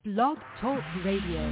Blog Talk Radio.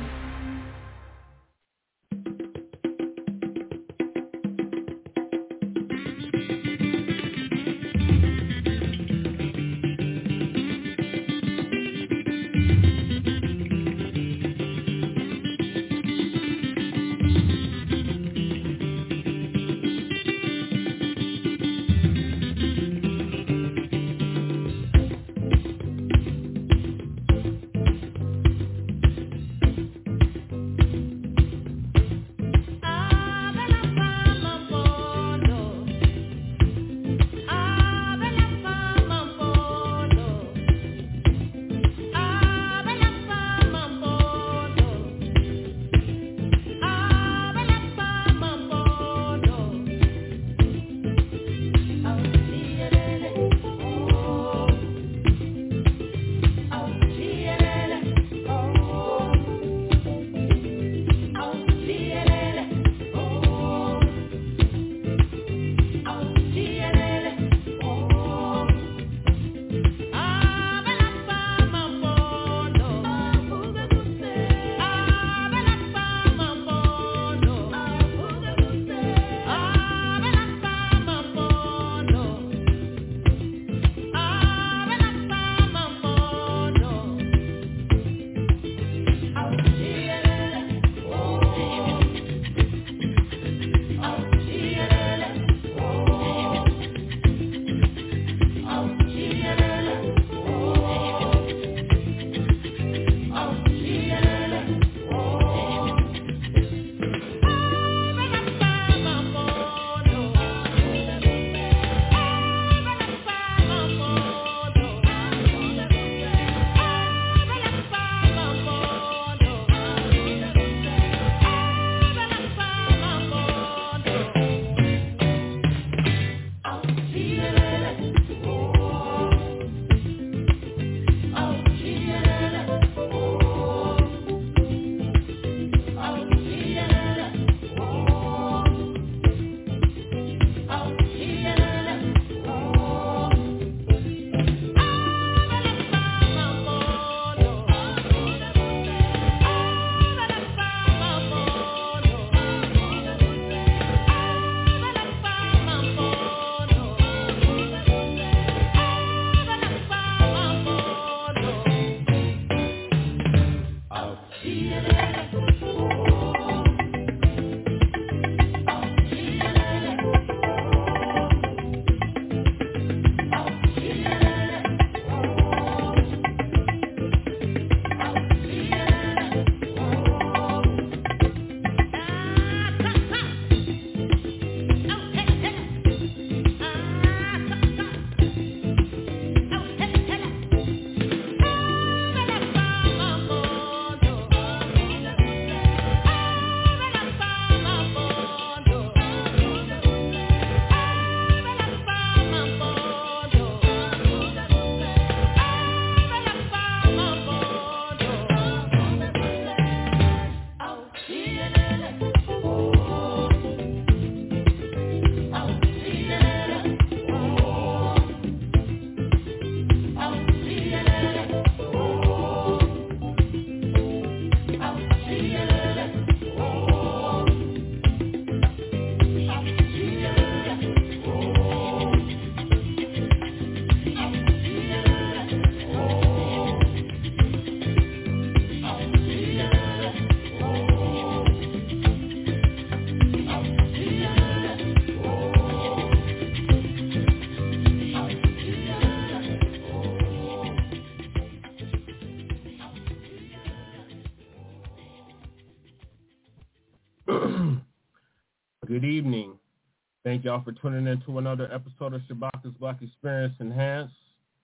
Good evening. Thank y'all for tuning in to another episode of Shabaka's Black Experience Enhanced.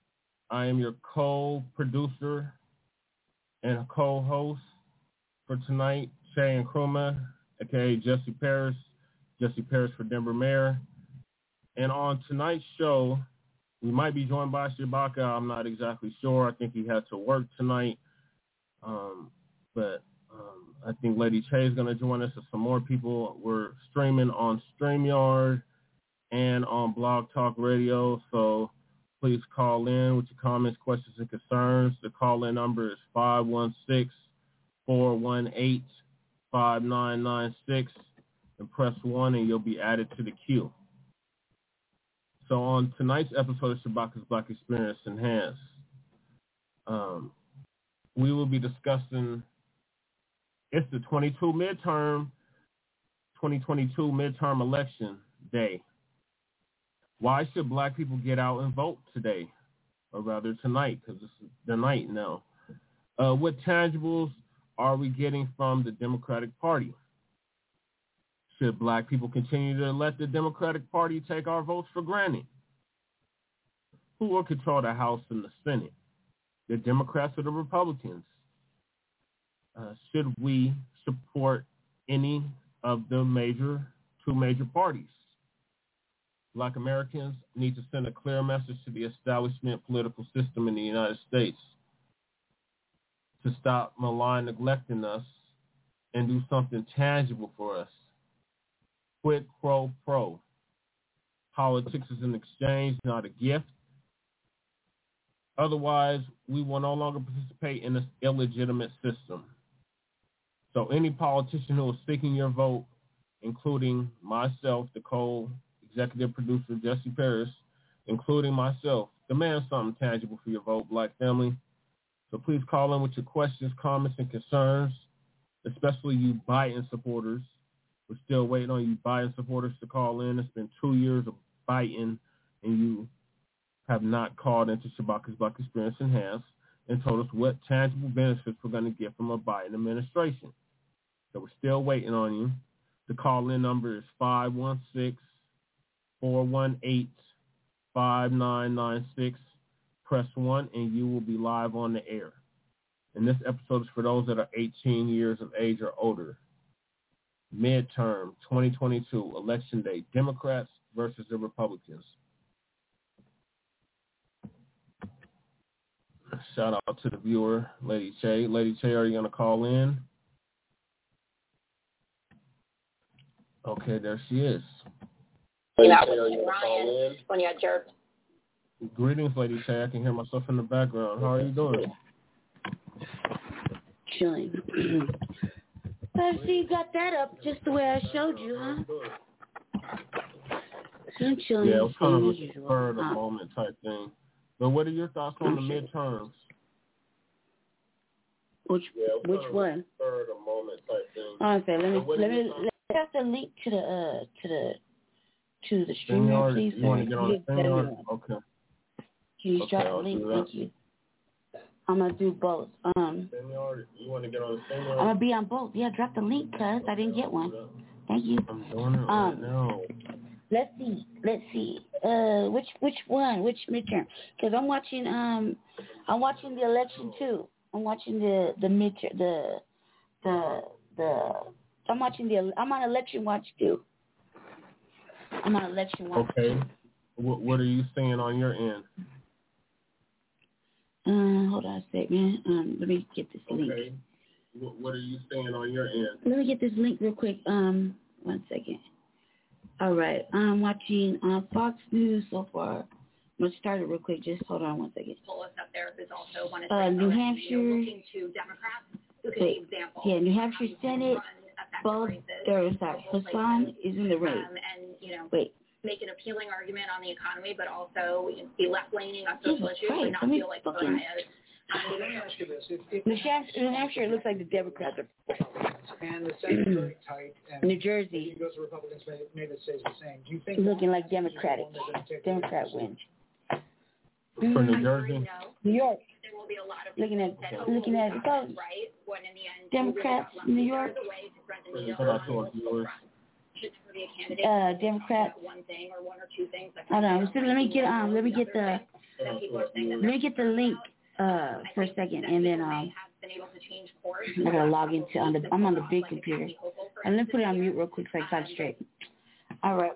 I am your co-producer and co-host for tonight, Shay Nkrumah, aka Jesse Parrish for Denver Mayor. And on tonight's show, we might be joined by Shabaka. I'm not exactly sure. I think he had to work tonight. But I think Lady Che is going to join us, and some more people. We're streaming on StreamYard and on Blog Talk Radio. So Please call in with your comments, questions, and concerns. The call-in number is 516-418-5996, and press 1 and you'll be added to the queue. So on tonight's episode of Shabaka's Black Experience Enhanced, we will be discussing, it's the 2022 midterm election day. Why should black people get out and vote today, or rather tonight, because it's the night now? What tangibles are we getting from the Democratic Party? Should black people continue to let the Democratic Party take our votes for granted? Who will control the House and the Senate? The Democrats or the Republicans? Should we support any of the two major parties? Black Americans need to send a clear message to the establishment political system in the United States to stop malign neglecting us and do something tangible for us. Quid pro quo. Politics is an exchange, not a gift. Otherwise, we will no longer participate in this illegitimate system. So any politician who is seeking your vote, including myself, the co-executive producer, Jesse Paris, including myself, demand something tangible for your vote, Black family. So please call in with your questions, comments, and concerns, especially you Biden supporters. We're still waiting on you Biden supporters to call in. It's been 2 years of Biden, and you have not called into Shabaka's Black Experience Enhanced and told us what tangible benefits we're going to get from a Biden administration. So we're still waiting on you. The call-in number is 516-418-5996. Press 1, and you will be live on the air. And this episode is for those that are 18 years of age or older. Midterm 2022 election day, Democrats versus the Republicans. Shout out to the viewer, Lady Che. Lady Che, are you going to call in? Okay, there she is. Lady Che, are you going to call in? When you jerk. Greetings, Lady Che. I can hear myself in the background. How are you doing? Chilling. I see you got that up just the way I showed you, huh? So I'm chilling. Yeah, it was kind of a spur of the moment type thing. But what are your thoughts on the midterms? Which one? Spur of the moment type thing. Okay, let me have the link to the streamer, please. You want to get on the streamer? Okay. Can you drop the link? Thank you. I'm gonna do both. You want to get on the streamer? I'm gonna be on both. Yeah, drop the link, cause I didn't get one. Thank you. I'm doing it right now. Let's see. Which one? Which midterm? Because I'm watching the election too. I'm watching the midterm. I'm on election watch too. I'm on election watch. Okay. What are you seeing on your end? Hold on a second. Let me get this link. Okay. What are you seeing on your end? Let me get this link real quick. 1 second. All right. I'm watching Fox News so far. I'm going to start it real quick. Just hold on 1 second. Up there is also one New Hampshire. Looking to Democrats who can be examples. Yeah, New Hampshire Senate. Both. There's that. Hassan is in the race. And, make an appealing argument on the economy, but also be left-leaning on social issues and not feel like let me ask you this. New Hampshire, it looks like the Democrats are. And the Senate is very tight. And New Jersey. Those Republicans maybe it stays the same. Do you think looking like Democrat win. For New Jersey? New York. There will be a lot of looking at votes. Right? When in the end, Democrats, New York. Democrats. One thing or one or two things. Hold on. So let me get the link for a second, and then I gotta log into I'm on the big computer, and let me put it on mute real quick so I concentrate. All right.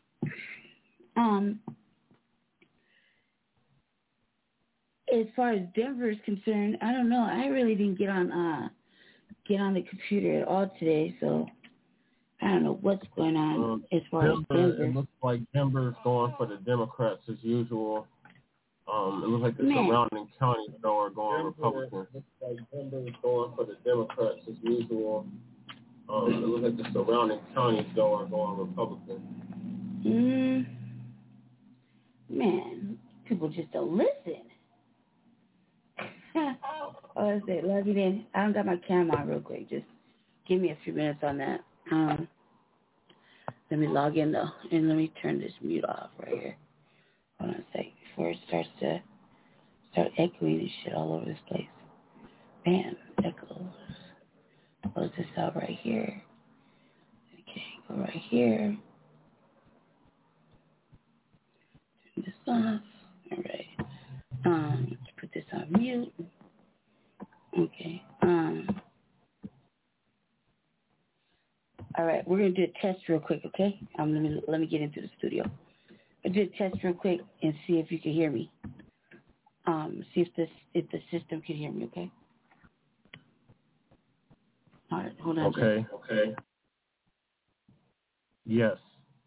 As far as Denver is concerned, I don't know. I really didn't get on the computer at all today, so I don't know what's going on as far as Denver. It looks like Denver is going for the Democrats as usual. It looks like the surrounding counties, though, are going Republican. Looks like Denver is going for the Democrats as usual. It looks like the surrounding counties, though, are going Republican. Man, people just don't listen. Oh, I said, love you then. I don't got my camera on real quick. Just give me a few minutes on that. Let me log in, though, and let me turn this mute off right here. Hold on a sec before it starts to start echoing and shit all over this place. Bam, echoes. Close this out right here. Okay, go right here. Turn this off. All right. Let's put this on mute. Okay. All right, we're gonna do a test real quick, okay? Let me get into the studio. I'll do a test real quick and see if you can hear me. See if the system can hear me, okay? All right, hold on. Okay. Yes.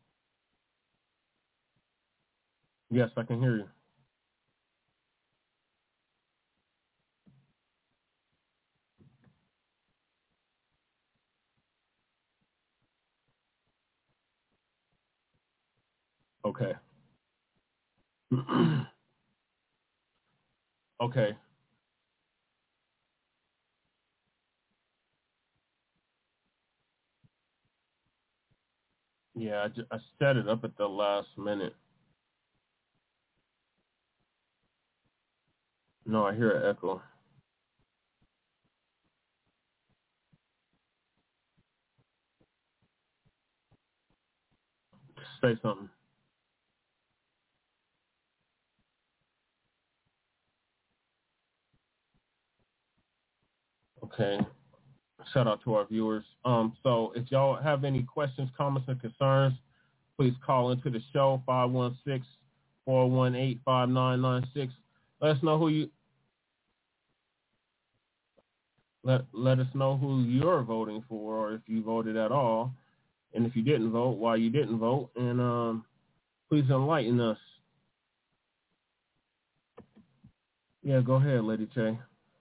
Yes, I can hear you. Okay. Okay. Yeah, I set it up at the last minute. No, I hear an echo. Say something. Okay. Shout out to our viewers. So if y'all have any questions, comments, and concerns, please call into the show, 516-418-5996. Let us know who you let us know who you're voting for, or if you voted at all, and if you didn't vote, why you didn't vote, and please enlighten us. Yeah, go ahead, Lady Che.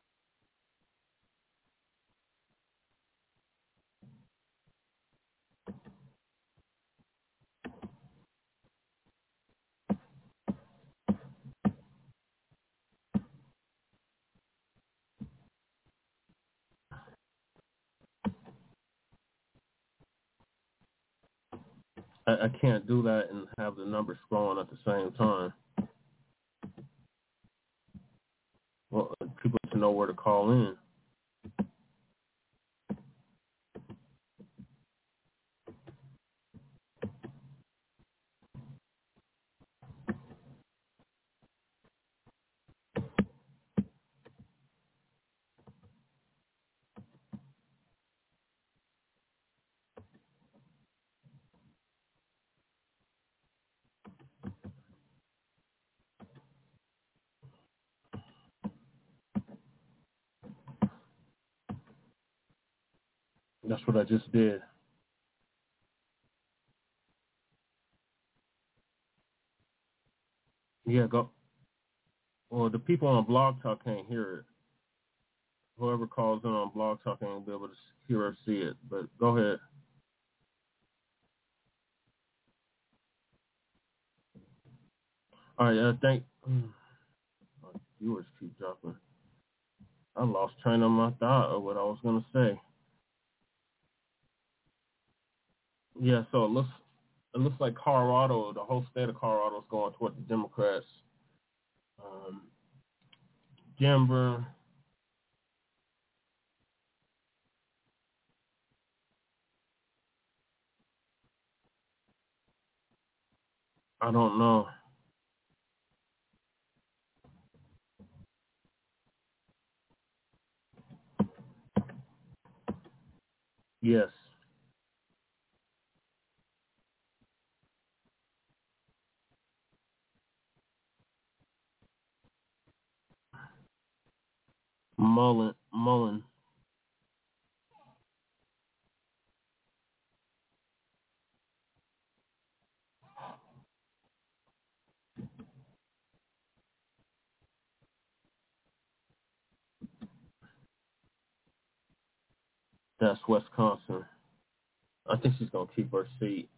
I can't do that and have the numbers scrolling at the same time. Well, people need to know where to call in. That's what I just did. Yeah, go. Well, the people on Blog Talk can't hear it. Whoever calls in on Blog Talk ain't be able to hear or see it. But go ahead. All right. My viewers keep dropping. I lost train of my thought of what I was gonna say. Yeah. So it looks like Colorado, the whole state of Colorado, is going toward the Democrats. Denver. I don't know. Yes. Mullen. That's Wisconsin. I think she's going to keep her seat.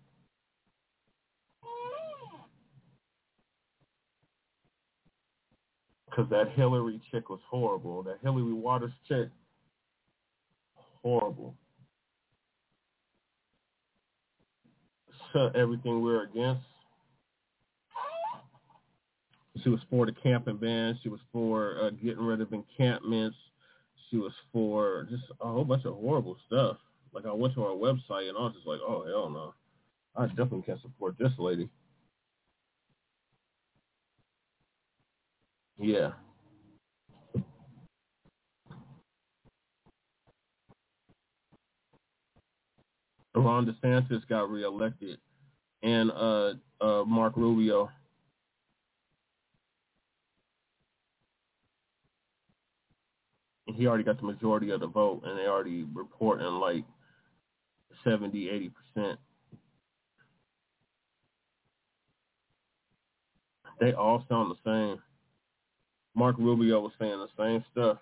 Because that Hillary chick was horrible. That Hillary Waters chick, horrible. Shut everything we're against. She was for the camping ban. She was for getting rid of encampments. She was for just a whole bunch of horrible stuff. Like, I went to her website, and I was just like, oh, hell no. I definitely can't support this lady. Yeah. Ron DeSantis got reelected, and Mark Rubio. He already got the majority of the vote, and they already reporting like 70, 80%. They all sound the same. Mark Rubio was saying the same stuff.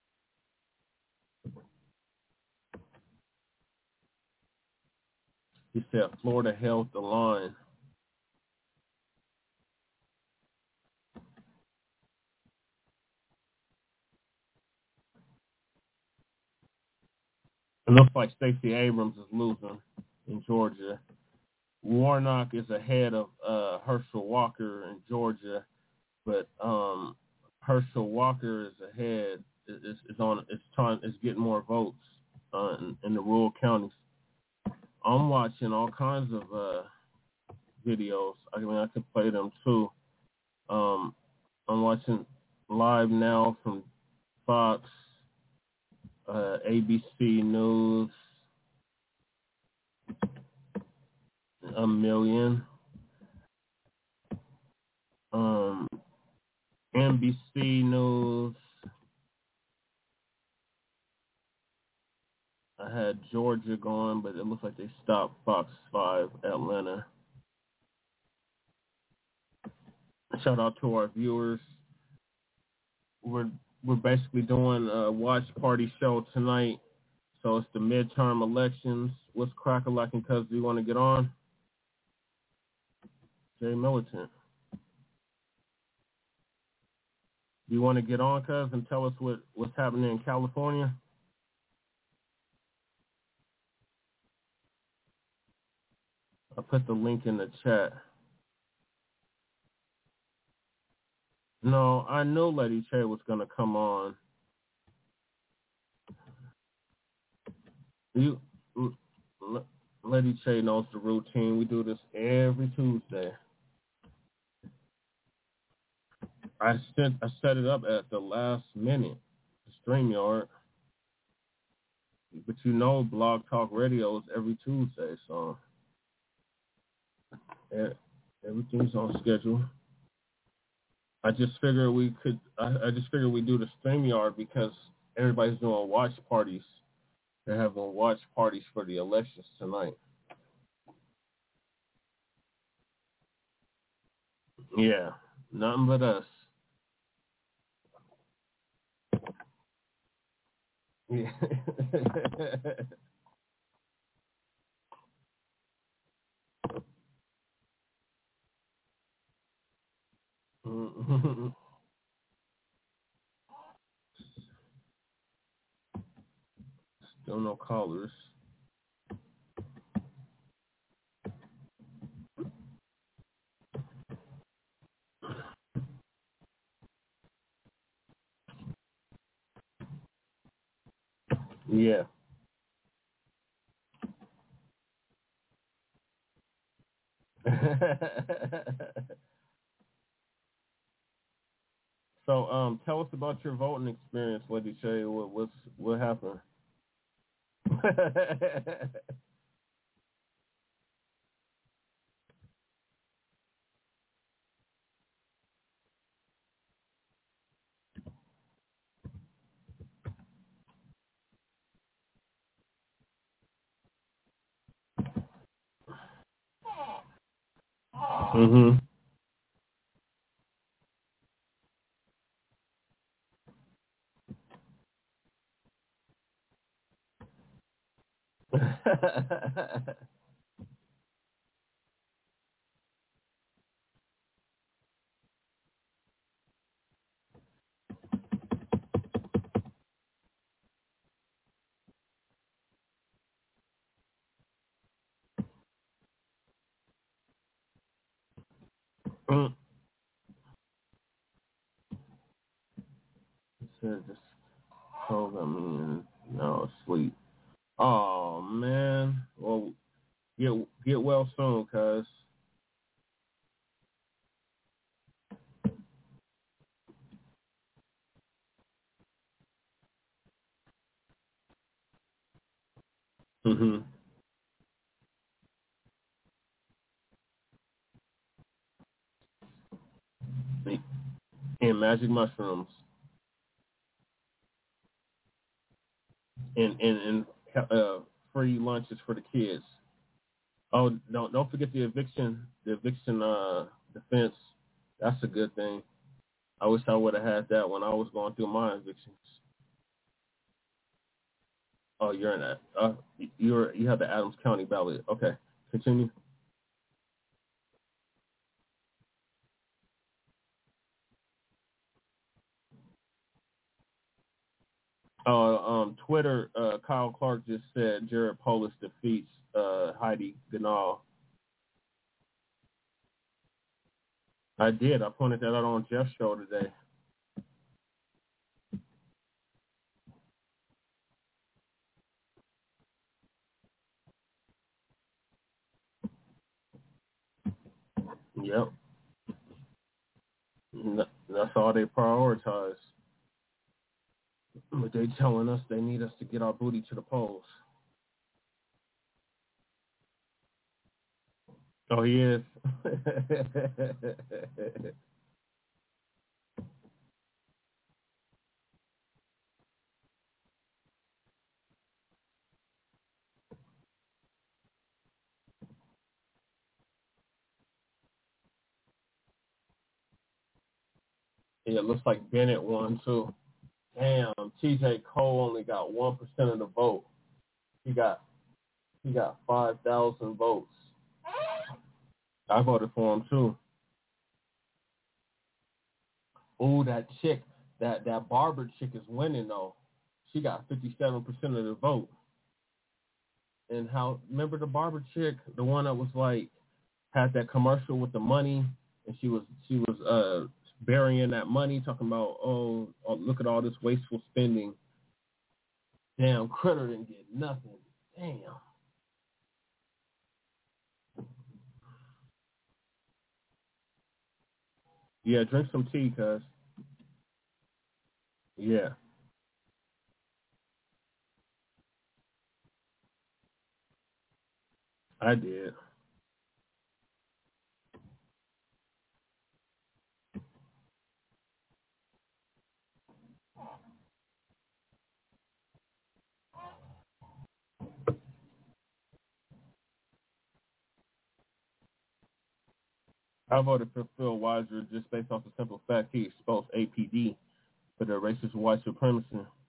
He said Florida held the line. It looks like Stacey Abrams is losing in Georgia. Warnock is ahead of Herschel Walker in Georgia, but Herschel Walker is ahead. Is getting more votes in the rural counties. I'm watching all kinds of videos. I mean, I could play them too. I'm watching live now from Fox, ABC News, a million, NBC News. I had Georgia going, but it looks like they stopped Fox 5 Atlanta. Shout out to our viewers. We're basically doing a watch party show tonight. So it's the midterm elections. What's crack-a-lackin', cuz? Do you want to get on? Jay Militant. Do you want to get on, cuz, and tell us what's happening in California? I put the link in the chat. No, I knew Lady Che was going to come on. Lady Che knows the routine. We do this every Tuesday. I set it up at the last minute, StreamYard. But you know Blog Talk Radio is every Tuesday, so everything's on schedule. I just figured we do the StreamYard because everybody's doing watch parties. They're having watch parties for the elections tonight. Yeah, nothing but us. Yeah. Still no callers. Yeah. So, tell us about your voting experience, Lady Che. What happened? Mhm. It says this program no sleep. Oh man. Well, get well soon, cuz. Mhm. And magic mushrooms. And free lunches for the kids. Oh, don't forget the eviction defense. That's a good thing. I wish I would have had that when I was going through my evictions. Oh, you're in that. You have the Adams County ballot. Okay, continue. Twitter. Kyle Clark just said Jared Polis defeats Heidi Ganahl. I did. I pointed that out on Jeff's show today. Yep. That's all they prioritize. But they telling us they need us to get our booty to the polls. Oh, he is. Yeah, it looks like Bennett won too. Damn, TJ Cole only got 1% of the vote. He got 5,000 votes. I voted for him too. Ooh, that chick, that barber chick is winning though. She got 57% of the vote. And remember the barber chick, the one that was like had that commercial with the money, and she was burying that money, talking about oh look at all this wasteful spending. Damn, Critter didn't get nothing. Damn. Yeah, drink some tea, cuz. Yeah. I did. I voted for Phil Weiser just based off the simple fact he exposed APD for their racist white supremacy.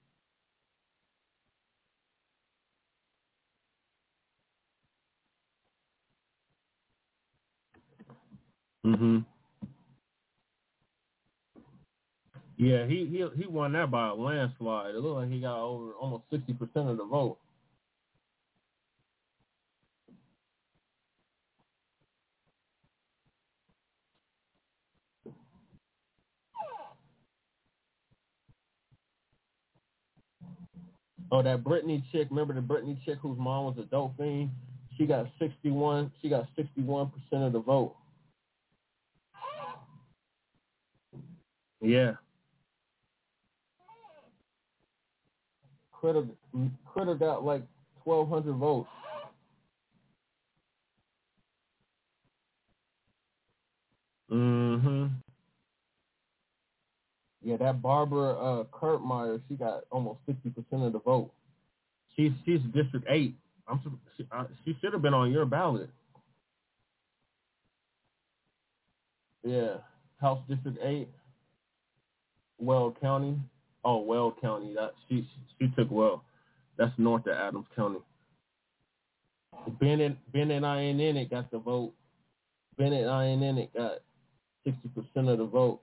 Mhm. Yeah, he won that by a landslide. It looked like he got over almost 60% of the vote. Oh, that Brittany chick, remember the Brittany chick whose mom was a dope fiend? She got 61% of the vote. Yeah. Critter got like 1,200 votes. Mhm. Yeah, that Barbara Kurtmeyer, she got almost 60% of the vote. She's District 8. She should have been on your ballot. Yeah, House District 8, Weld County. Oh, Weld County. That she took Weld. That's north of Adams County. Bennett Ioninic got the vote. Bennett Ioninic got 60% of the vote.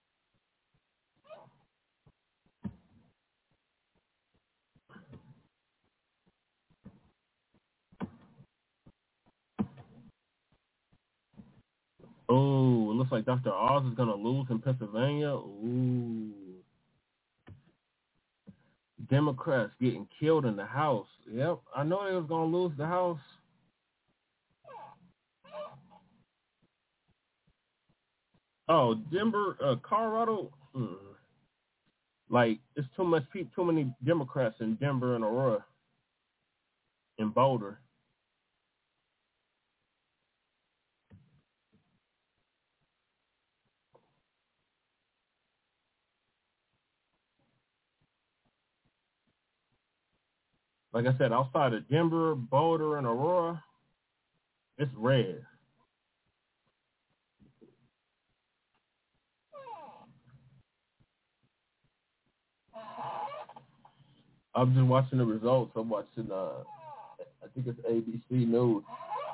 Oh, it looks like Dr. Oz is going to lose in Pennsylvania. Ooh. Democrats getting killed in the House. Yep, I know they was going to lose the House. Oh, Denver, Colorado. Like, it's too many Democrats in Denver and Aurora and Boulder. Like I said, outside of Denver, Boulder, and Aurora, it's red. I'm just watching the results. I'm watching, I think it's ABC News.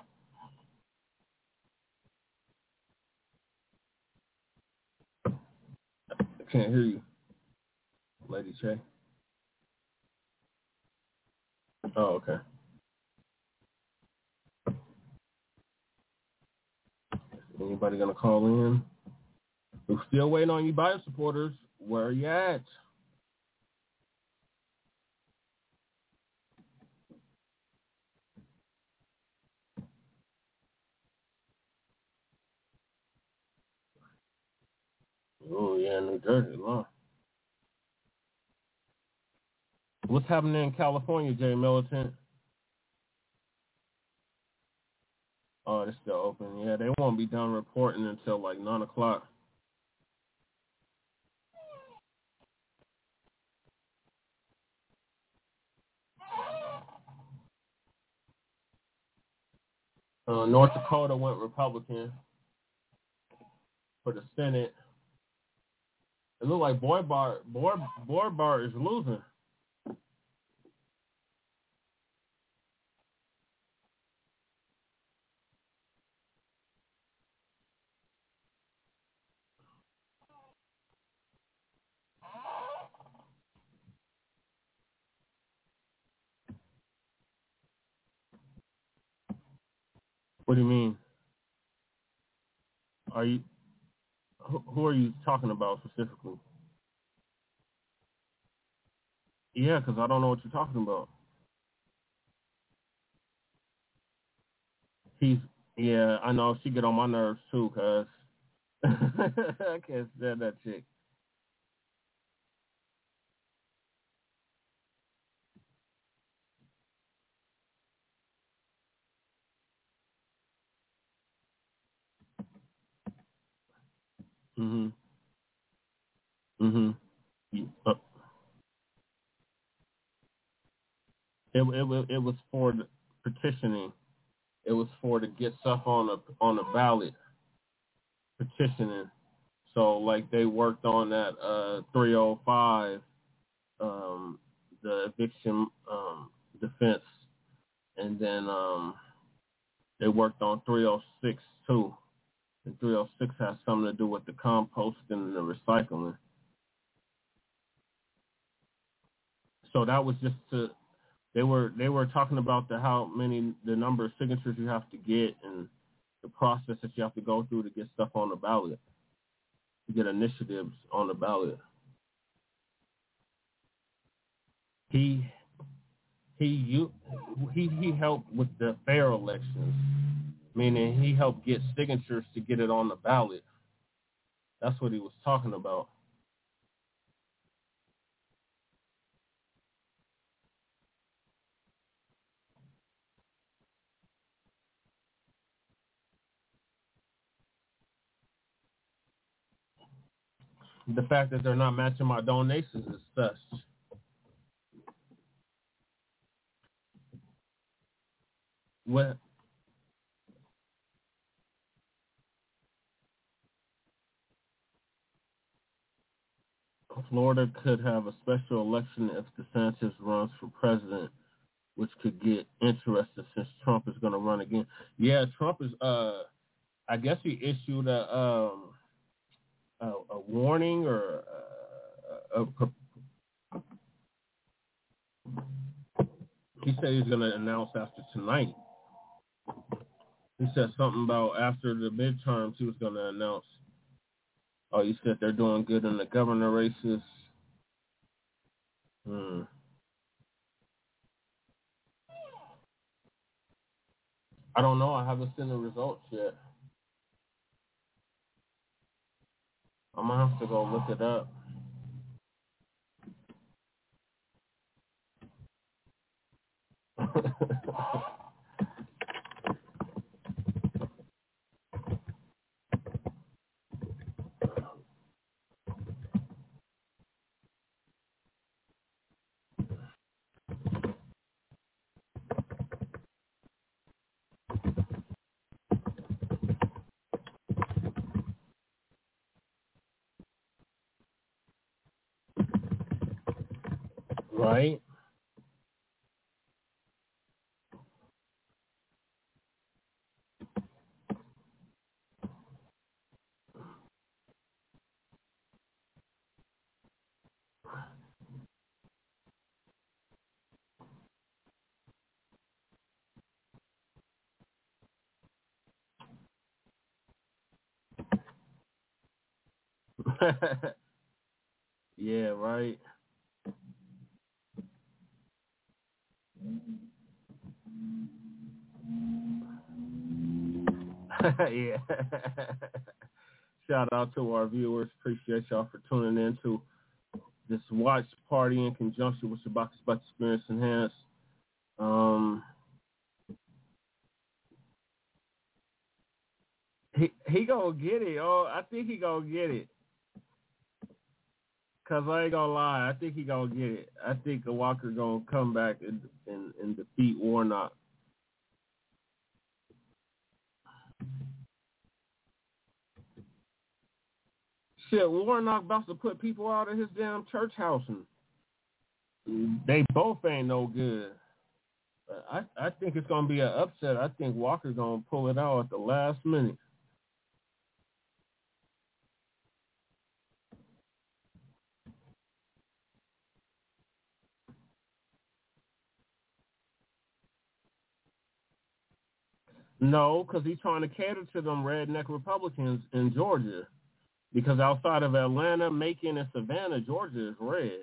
I can't hear you, Lady Che. Oh, okay. Anybody gonna call in? We're still waiting on you Biden supporters. Where are you at? Oh, yeah, New Jersey, law. What's happening in California, Jay Militant? Oh, it's still open. Yeah, they won't be done reporting until like 9 o'clock. North Dakota went Republican for the Senate. It looked like Borbart is losing. What do you mean? Are you? Who are you talking about specifically? Yeah, because I don't know what you're talking about. Yeah, I know. She get on my nerves too, cuz. I can't stand that chick. Mhm. Mhm. It was for the petitioning. It was for to get stuff on the ballot petitioning. So like they worked on that 305, the eviction defense, and then they worked on 306 too. And 306 has something to do with the composting and the recycling. So that was just to they were talking about the number of signatures you have to get and the process that you have to go through to get stuff on the ballot, to get initiatives on the ballot. He helped with the fair elections, meaning he helped get signatures to get it on the ballot. That's what he was talking about. The fact that they're not matching my donations is such. What? Florida could have a special election if DeSantis runs for president. which could get interesting since Trump is going to run again. Yeah, Trump is. I guess he issued a warning or he said he's going to announce after tonight. He said something about after the midterms he was going to announce. Oh, he said they're doing good in the governor races. I don't know. I haven't seen the results yet. I'm going to have to go look it up. Right? Yeah, right. Yeah. Shout out to our viewers. Appreciate y'all for tuning in to this watch party in conjunction with Shabbat Experience Enhanced. He gonna get it. Oh, I think he gonna get it. Cause I ain't gonna lie, I think he gonna get it. I think Walker gonna come back and defeat Warnock. Shit, Warnock about to put people out of his damn church house, and they both ain't no good. I think it's gonna be an upset. I think Walker's gonna pull it out at the last minute. No, because he's trying to cater to them redneck Republicans in Georgia. Because outside of Atlanta, Macon, and Savannah, Georgia is red.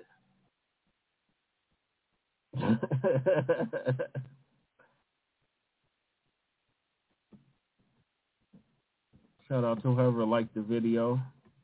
Shout out to whoever liked the video.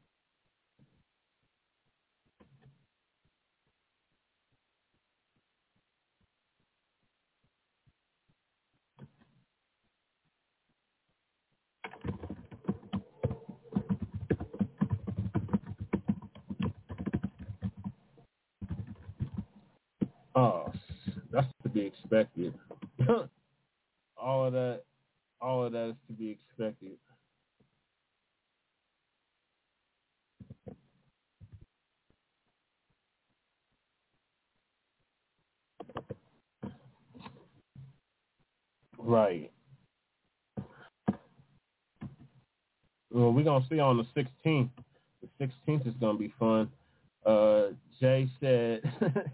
Oh, that's to be expected. all of that is to be expected. Right. Well, we're gonna see on the 16th. The 16th is gonna be fun. Jay said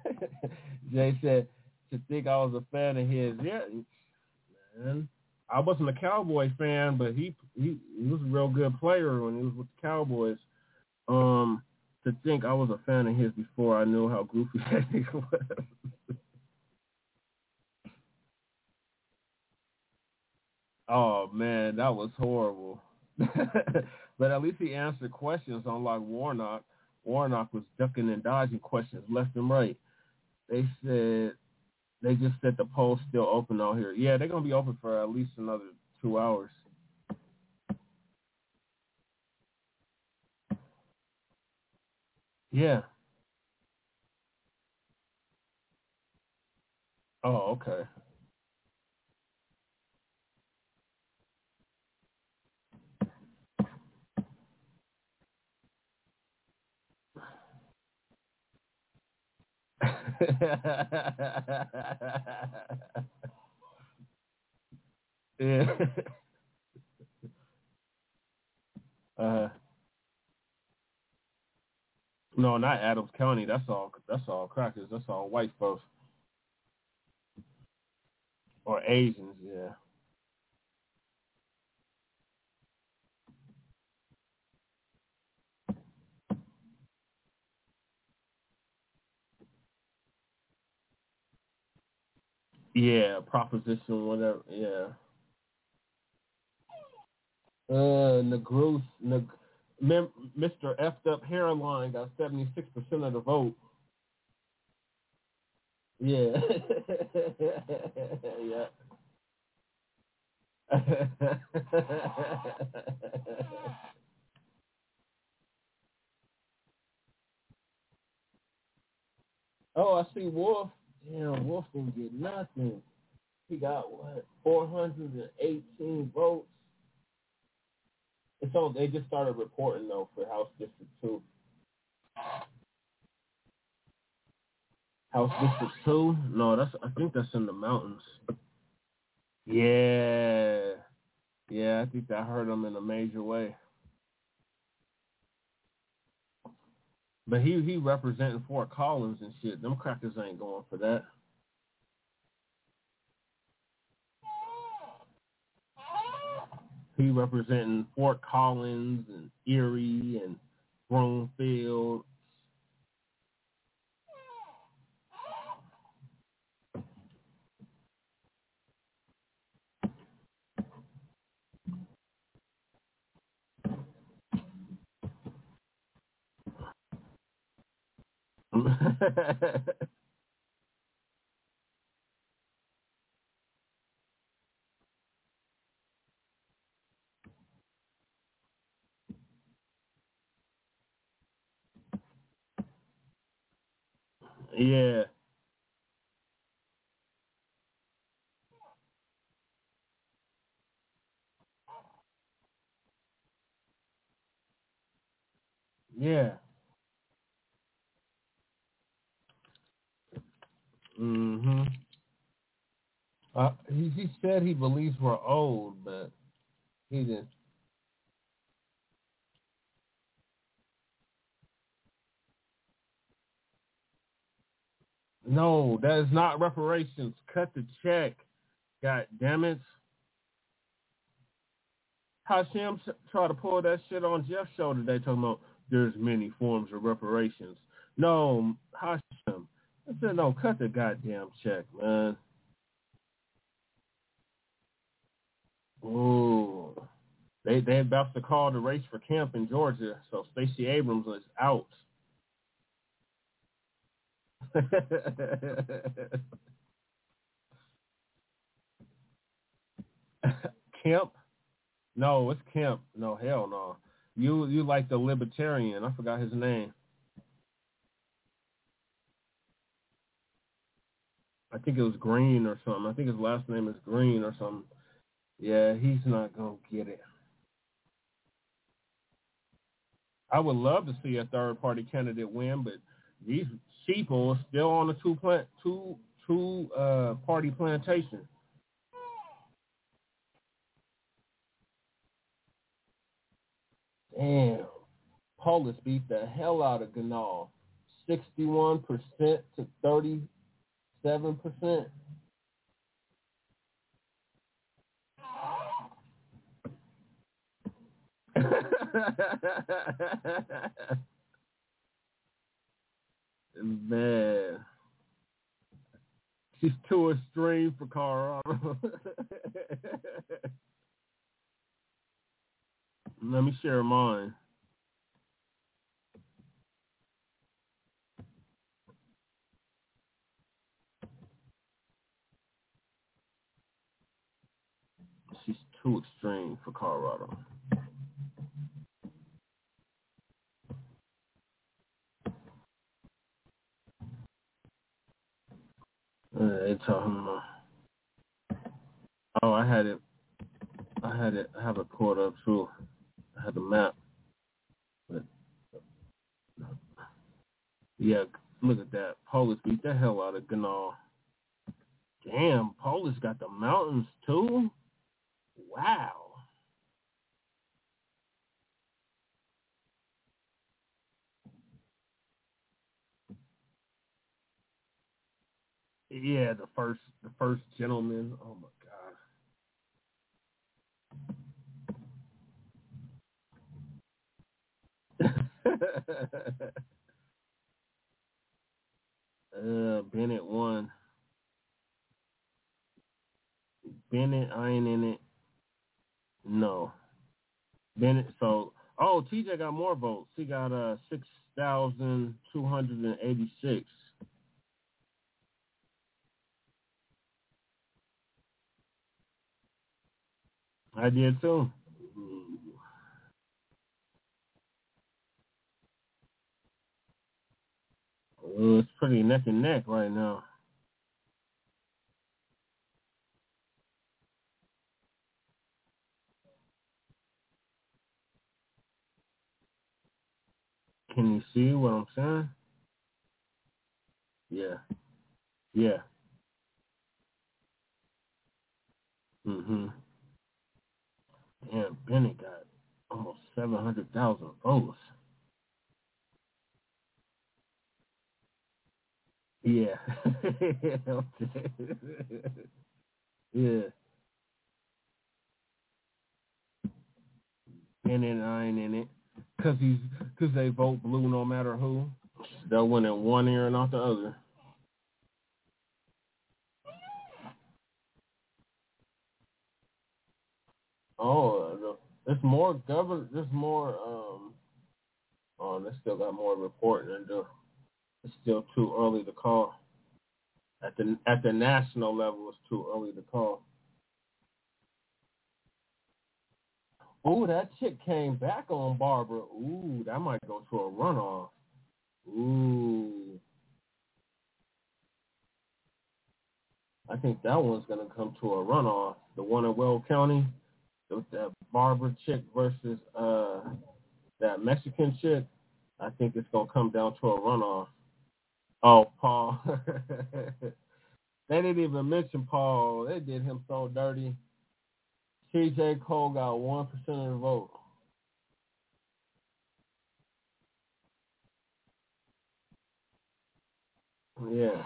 to think I was a fan of his. Yeah, man. I wasn't a Cowboy fan, but he was a real good player when he was with the Cowboys. To think I was a fan of his before I knew how goofy that nigga was. Oh man, that was horrible. But at least he answered questions, unlike Warnock. Warnock was ducking and dodging questions left and right. They just said the poll's still open out here. Yeah, they're gonna be open for at least another 2 hours. Yeah. Oh, okay. Yeah. No, not Adams County. That's all crackers. That's all white folks or Asians. Yeah. Yeah, proposition, whatever. Yeah. Mr. F'd up hairline got 76% of the vote. Yeah. Yeah. Oh, I see Wolf. Damn, Wolf didn't get nothing. He got what? 418 votes. It's on. They just started reporting though for House District 2. House District 2? No, I think that's in the mountains. Yeah. Yeah, I think that hurt him in a major way. But he representing Fort Collins and shit. Them crackers ain't going for that. He representing Fort Collins and Erie and Broomfield. Yeah. Yeah. Mm-hmm. He said he believes we're old, but he didn't. No, that is not reparations. Cut the check. God damn it. Hashim tried to pull that shit on Jeff's show today talking about there's many forms of reparations. No, Hashim. I said, no, cut the goddamn check, man. Ooh. They about to call the race for camp in Georgia, so Stacey Abrams is out. Kemp? No, it's Kemp. No, hell no. You like the libertarian. I forgot his name. I think it was Green or something. I think his last name is Green or something. Yeah, he's not going to get it. I would love to see a third-party candidate win, but these sheeple are still on the two-party plantation. Damn. Polis beat the hell out of Ganal. 61% to 37%. Man. She's too extreme for Colorado. Let me share mine. She's too extreme for Colorado. It's oh, I have it pulled up too. I had the map. But yeah, look at that. Polis beat the hell out of Ganal. Damn, Polis got the mountains too? Wow. Yeah, the first gentleman. Oh my God. Bennett won. Bennett, I ain't in it. No. Bennett. So, TJ got more votes. He got 6,286. I did too. It's pretty neck and neck right now. Can you see what I'm saying? Yeah. Yeah. Mm-hmm. Damn, Bennett got almost 700,000 votes. Yeah. Yeah. Bennett, I ain't in it. Cause they vote blue no matter who. They'll win in one ear and not the other. There's more There's more. They still got more reporting to do. It's still too early to call. At the national level, it's too early to call. Ooh, that chick came back on Barbara. Ooh, that might go to a runoff. Ooh. I think that one's going to come to a runoff. The one in Weld County, that Barbara chick versus that Mexican chick, I think it's going to come down to a runoff. Oh, Paul. They didn't even mention Paul. They did him so dirty. TJ Cole got 1% of the vote. Yeah.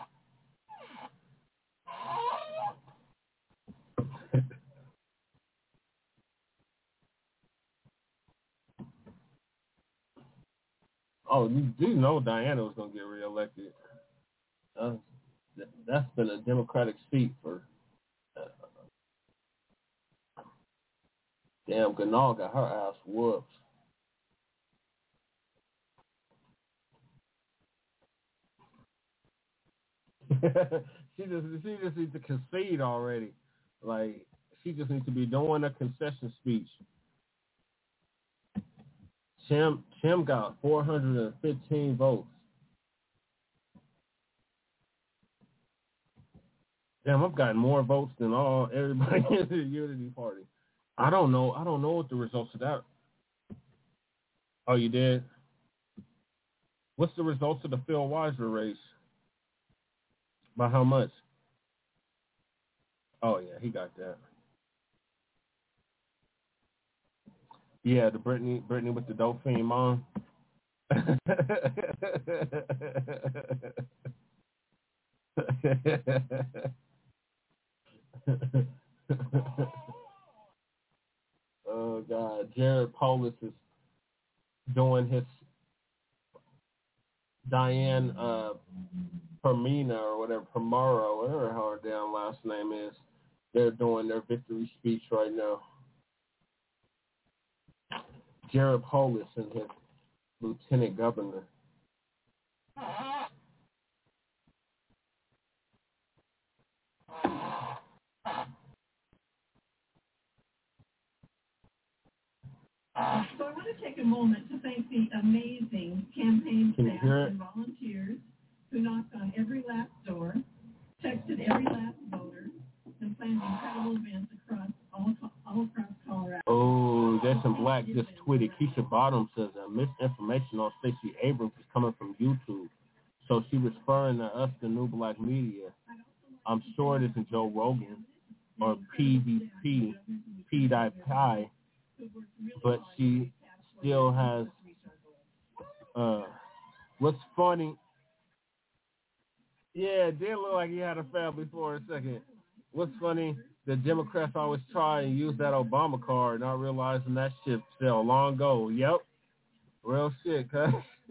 Oh, you know Diana was going to get reelected. That's been a Democratic seat for damn. Ganal got her ass whooped. she just needs to concede already. Like, she just needs to be doing a concession speech. Tim got 415 votes. Damn, I've gotten more votes than everybody in the Unity Party. I don't know what the results of that. Oh, you did? What's the results of the Phil Weiser race? By how much? Oh yeah, he got that. Yeah, the Brittany with the Dauphine mom. Oh God, Jared Polis is doing his Diane Permina or whatever, Permaro, whatever her damn last name is. They're doing their victory speech right now. Jared Polis and his lieutenant governor. So I want to take a moment to thank the amazing campaign staff and volunteers who knocked on every last door, texted every last voter, and planned incredible events all across Colorado. Oh, Jason Black just tweeted. Keisha Bottom says misinformation on Stacey Abrams is coming from YouTube. So she was referring to us, the New Black Media. I'm sure it isn't Joe Rogan or PvP PewDiePie, but she still has. What's funny? Yeah, it did look like he had a family for a second. What's funny? The Democrats always try and use that Obama card, not realizing that shit fell long ago. Yep, real shit, cuz.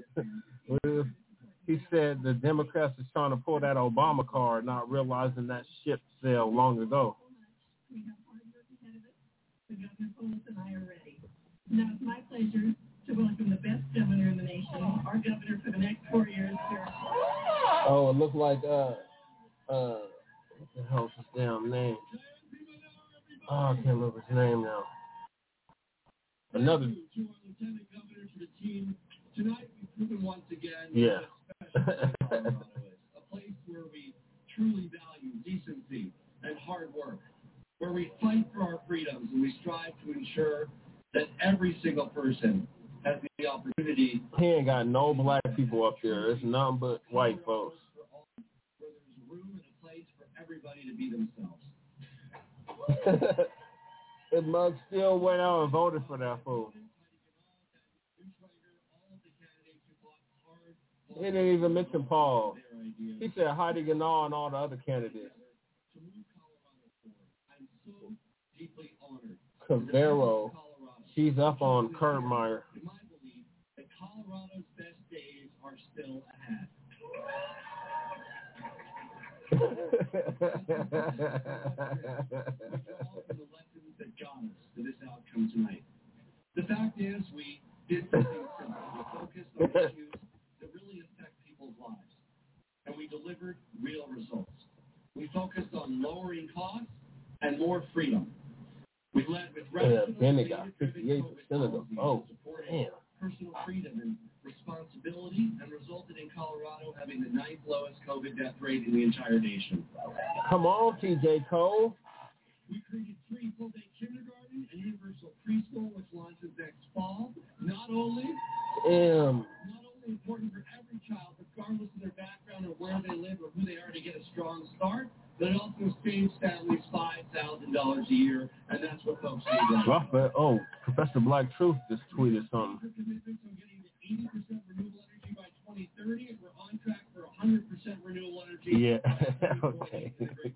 He said the Democrats is trying to pull that Obama card, not realizing that ship sailed long ago. We have hard work ahead of us. The Governor Polis and I are ready. Now it's my pleasure to welcome the best governor in the nation, our governor for the next 4 years, Sarah. Oh, it looked like what the hell's his damn name? Oh, I can't remember his name now. Another. To our lieutenant governor, to the team. Tonight we've proven once again Yeah. what a special place Colorado is. A place where we truly value decency and hard work, where we fight for our freedoms and we strive to ensure that every single person has the opportunity. He ain't got no black people up there. It's nothing but white folks. Where there's room and a place for everybody to be themselves. The mug still went out and voted for that fool. He didn't even mention Paul. He said Heidi Ganahl and all the other candidates. Cavero, she's up on Kurtmeyer. In my belief that Colorado's best days are still ahead. The lessons that got us to this outcome tonight. The fact is, we did something simple. We focused on issues that really affect people's lives, and we delivered real results. We focused on lowering costs and more freedom. We led with Bennett got 58% of the vote. Damn. Personal freedom and responsibility, and resulted in Colorado having the 9th lowest COVID death rate in the entire nation. Come on, TJ Cole. We created free full-day kindergarten and universal preschool, which launches next fall. Not only important for every child, regardless of their background or where they live or who they are, to get a strong start, but it also saves families $5,000 a year, and that's what folks need. Oh, Professor Black Truth just tweeted something. We're committed to getting to 80% renewable energy by 2030, and we're on track for 100% renewable energy. Yeah, okay.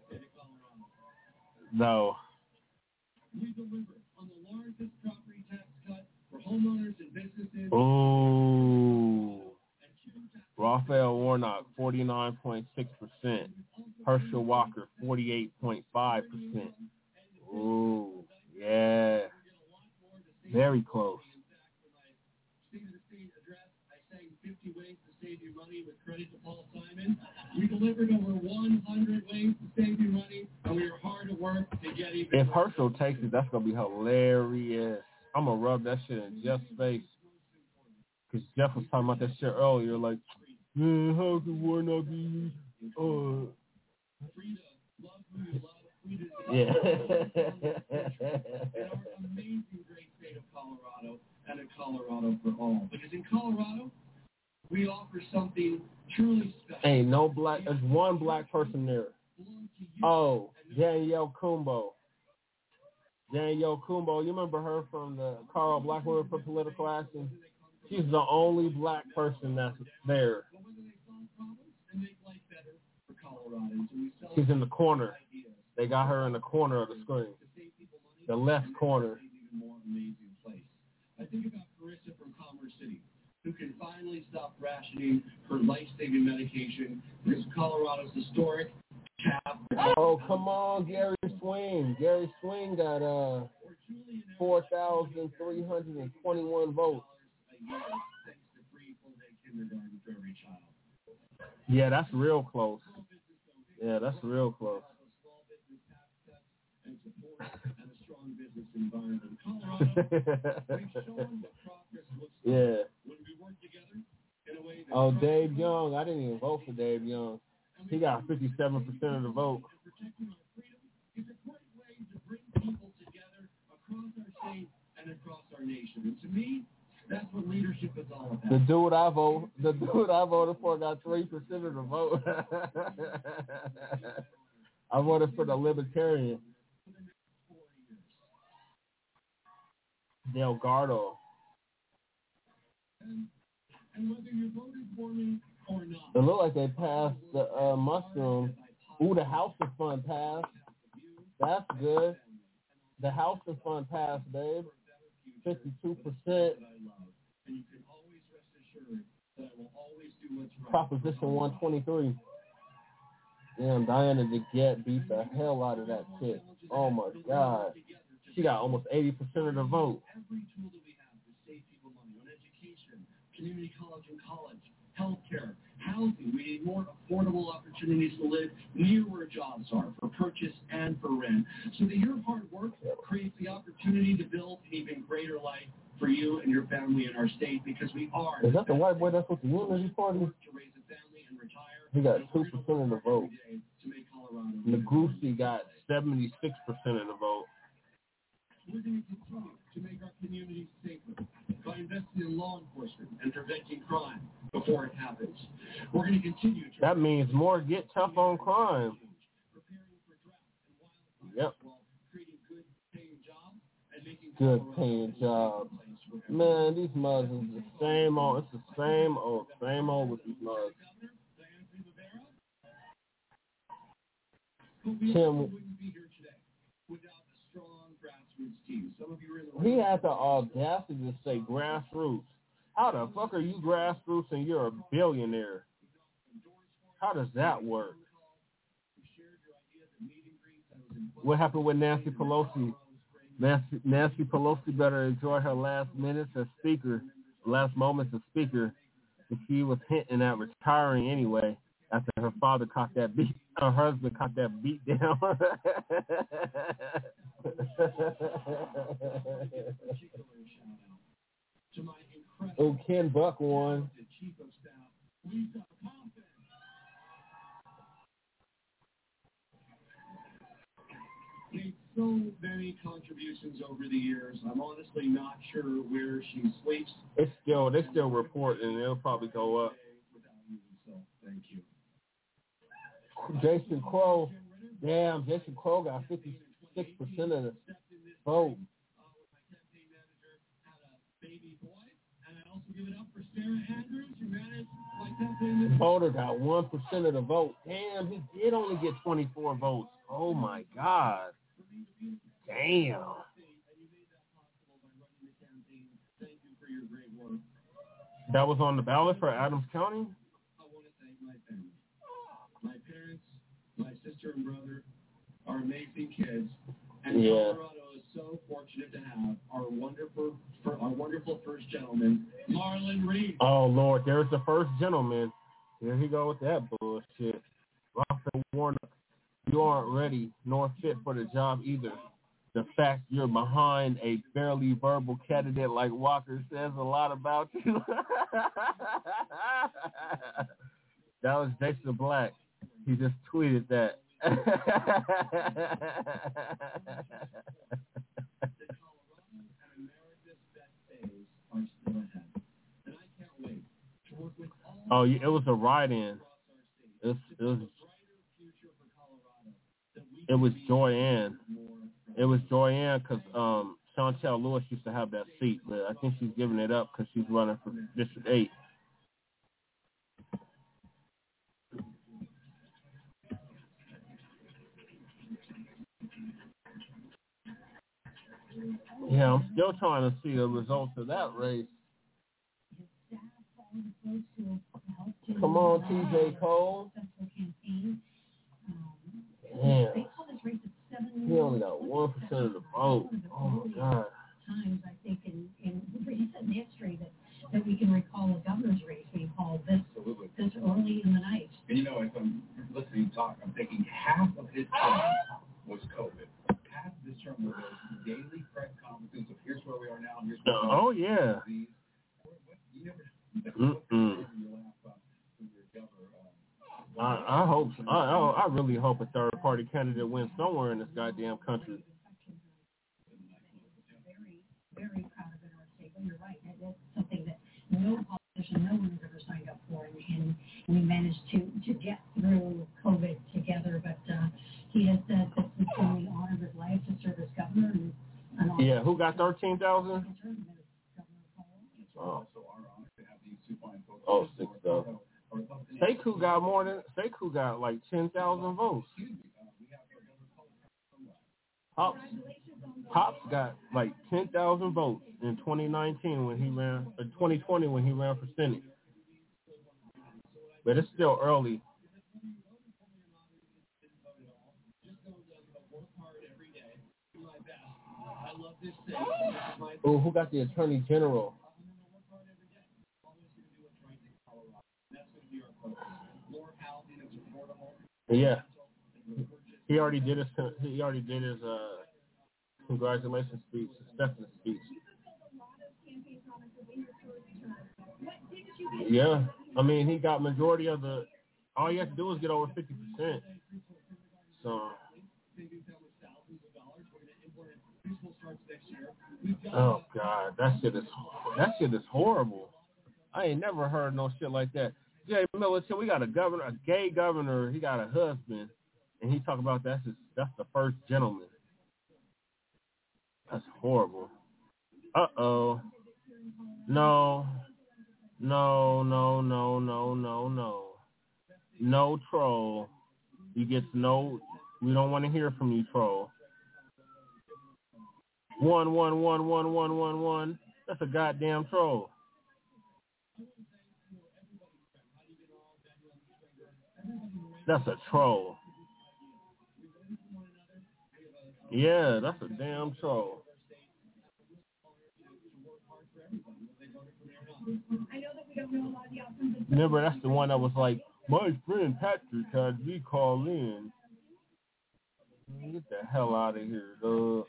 No. We delivered on the largest property tax cut for homeowners and businesses. Ooh. Raphael Warnock, 49.6%. Herschel Walker, 48.5%. Ooh, yeah. Very close. State of the State address, I sang 50 ways to save you money with credit to Paul Simon. We delivered over 100 ways to save you money, and we are hard at work to get even. If Herschel takes it, that's going to be hilarious. I'm going to rub that shit in Jeff's face. Because Jeff was talking about that shit earlier, like, man, how could Warnock be, yeah. In our amazing great state of Colorado, and a Colorado for all. Because in Colorado, we offer something truly special. Ain't no black, there's one black person there. Oh, Danielle Kumbo. Danielle Kumbo, you remember her from the Carl Black Women for Political Action? She's the only black person that's there. She's in the corner. They got her in the corner of the screen. The left corner. I think about Carissa from Commerce City, who can finally stop rationing her life-saving medication because Colorado's historic cap. Oh, come on, Gary Swing. Gary Swing got 4,321 votes. Yeah, that's real close. Yeah, that's real close. Yeah. Oh, Dave Young. I didn't even vote for Dave Young. He got 57% of the vote. It's a great way to bring people together across our state and across our nation. And to me, that's what leadership is all about. The dude I voted for got 3% of the vote. I voted for the Libertarian. Delgado. And whether you voted for me or not. It looked like they passed the mushroom. Ooh, the housing fund passed. That's good. The housing fund passed, babe. 52%. Proposition 123. Damn, Diana DeGette beat the hell out of that chick. Oh my God. She got almost 80% of the vote. Every tool that we have to save people money on education, community college and college, healthcare, housing. We need more affordable opportunities to live near where jobs are, for purchase and for rent. So that your hard work creates the opportunity to build an even greater life for you and your family in our state, because we are. Is that the white boy that's with the Unity Party? To raise a family and retire. He got 2% of the vote. Negrusi got 76% of the vote. We're going to continue to make our communities safer by investing in law enforcement and preventing crime before it happens. We're going to continue to... That means more get tough on crime. Preparing for drought and wildfires. Yep. While creating good-paying jobs and making... Good-paying jobs. Man, these mugs is the same old. It's the same old with these mugs. Tim... He had the audacity to say grassroots. How the fuck are you grassroots and you're a billionaire? How does that work? What happened with Nancy Pelosi? Nancy Pelosi better enjoy her last moments as speaker. She was hinting at retiring anyway after her husband caught that beat down. Oh, Ken Buck won. Made so many contributions over the years. I'm honestly not sure where she sleeps. They still report, and it'll probably go up. Thank you. Jason Crow, damn, Jason Crow got 56% of the vote. Voter got 1% of the vote. Damn, he did only get 24 votes. Oh my God. Damn. That was on the ballot for Adams County? I want to thank my family. My parents, my sister and brother are amazing kids. And Colorado is so fortunate to have our wonderful first gentleman, Marlon Reed. Oh, Lord, there's the first gentleman. Here he go with that bullshit. Raphael Warnock, you aren't ready nor fit for the job either. The fact you're behind a barely verbal candidate like Walker says a lot about you. That was Jason Black. He just tweeted that. Oh, yeah, it was a write-in. It was Joyanne. It was Joyanne because Chantel Lewis used to have that seat, but I think she's giving it up because she's running for District 8. Yeah, I'm still trying to see the results of that race. Come on, TJ Cole. Damn. He only got 1% of the vote. Oh, my God. Times, I think, in recent history that we can recall a governor's race being called this early in the night. And, as I'm listening to talk, I'm thinking half of his term was COVID. Half of his term was daily press conferences of here's where we are now, here's where we are. Oh, yeah. I hope. I really hope a third-party candidate wins somewhere in this goddamn country. Very, very proud of it, our state. But you're right. That's something that no politician, no one has ever signed up for, and we managed to get through COVID together. But he has said this is going to be the honor of his life to serve as governor. And yeah, Who got 13,000? Oh, 6,000. Sekou got more than Sekou got like 10,000 votes. Pops got like 10,000 votes in 2019 when he ran, or 2020 when he ran for Senate. But it's still early. Oh, who got the Attorney General? Yeah, he already did his congratulations speech, acceptance speech. Yeah, I mean he got majority of the. All you have to do is get over 50%. So. Oh God, that shit is horrible. I ain't never heard no shit like that. Jay Miller, we got a gay governor. He got a husband, and he talk about that's the first gentleman. That's horrible. No troll. You get no. We don't want to hear from you, troll. 1111111. That's a goddamn troll. That's a troll. Yeah, that's a damn troll. Remember, that's the one that was like, my friend Patrick had me call in. Get the hell out of here, dog.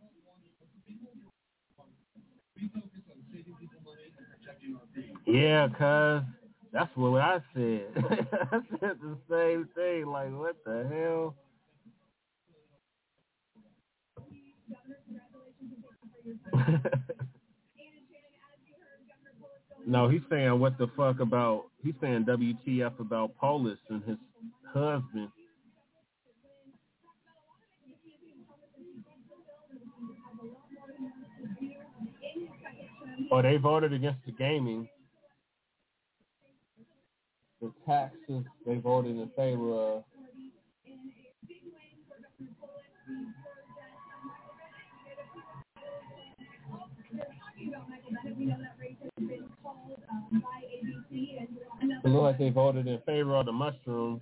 Yeah, cuz that's what I said. I said the same thing. Like, what the hell? No, he's saying what the fuck about, he's saying WTF about Polis and his husband. Oh, they voted against the gaming. The taxes, they voted in favor of. It looked like they voted in favor of the mushrooms.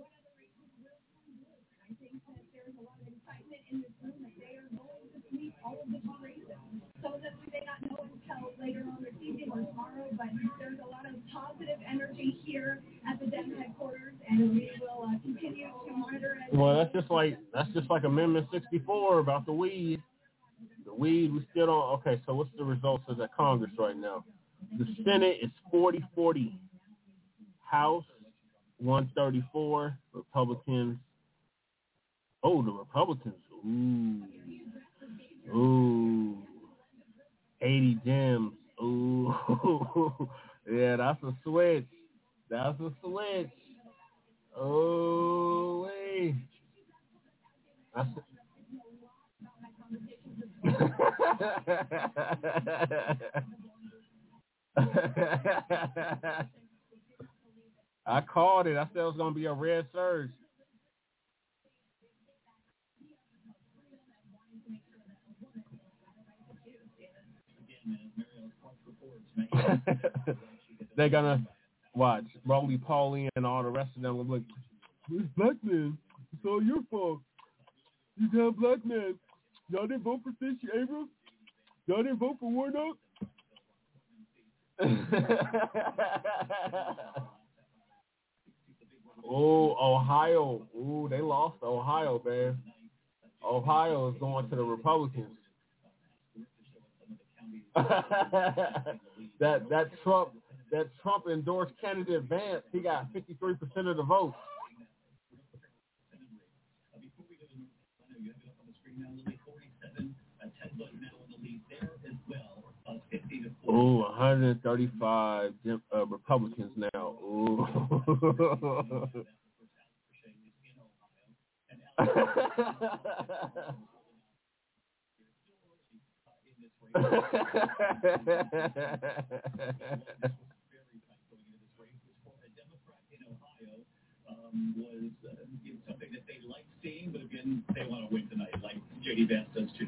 Later on this evening or tomorrow, but there's a lot of positive energy here at the Dem headquarters, and we will continue to monitor it. Well, that's just like Amendment 64 about the weed. The weed, we still don't. Okay, so what's the results of the Congress right now? The Senate is 40-40. House 134. Republicans. Oh, the Republicans. Ooh. 80 Dems. Ooh. Yeah, that's a switch. Oh, wait. I called it. I said it was going to be a red surge. They're gonna watch Roly Poly and all the rest of them will be like, this black man, it's all your fault. You damn black man. Y'all didn't vote for Stacey Abrams? Y'all didn't vote for Warnock? Oh, Ohio. Ooh, they lost Ohio, man. Ohio is going to the Republicans. that Trump endorsed candidate Vance, he got 53% of the vote. Ooh, 135 Republicans now. Ooh. Was something that they like seeing, but again, they want to win tonight, like J.D. Vance does too.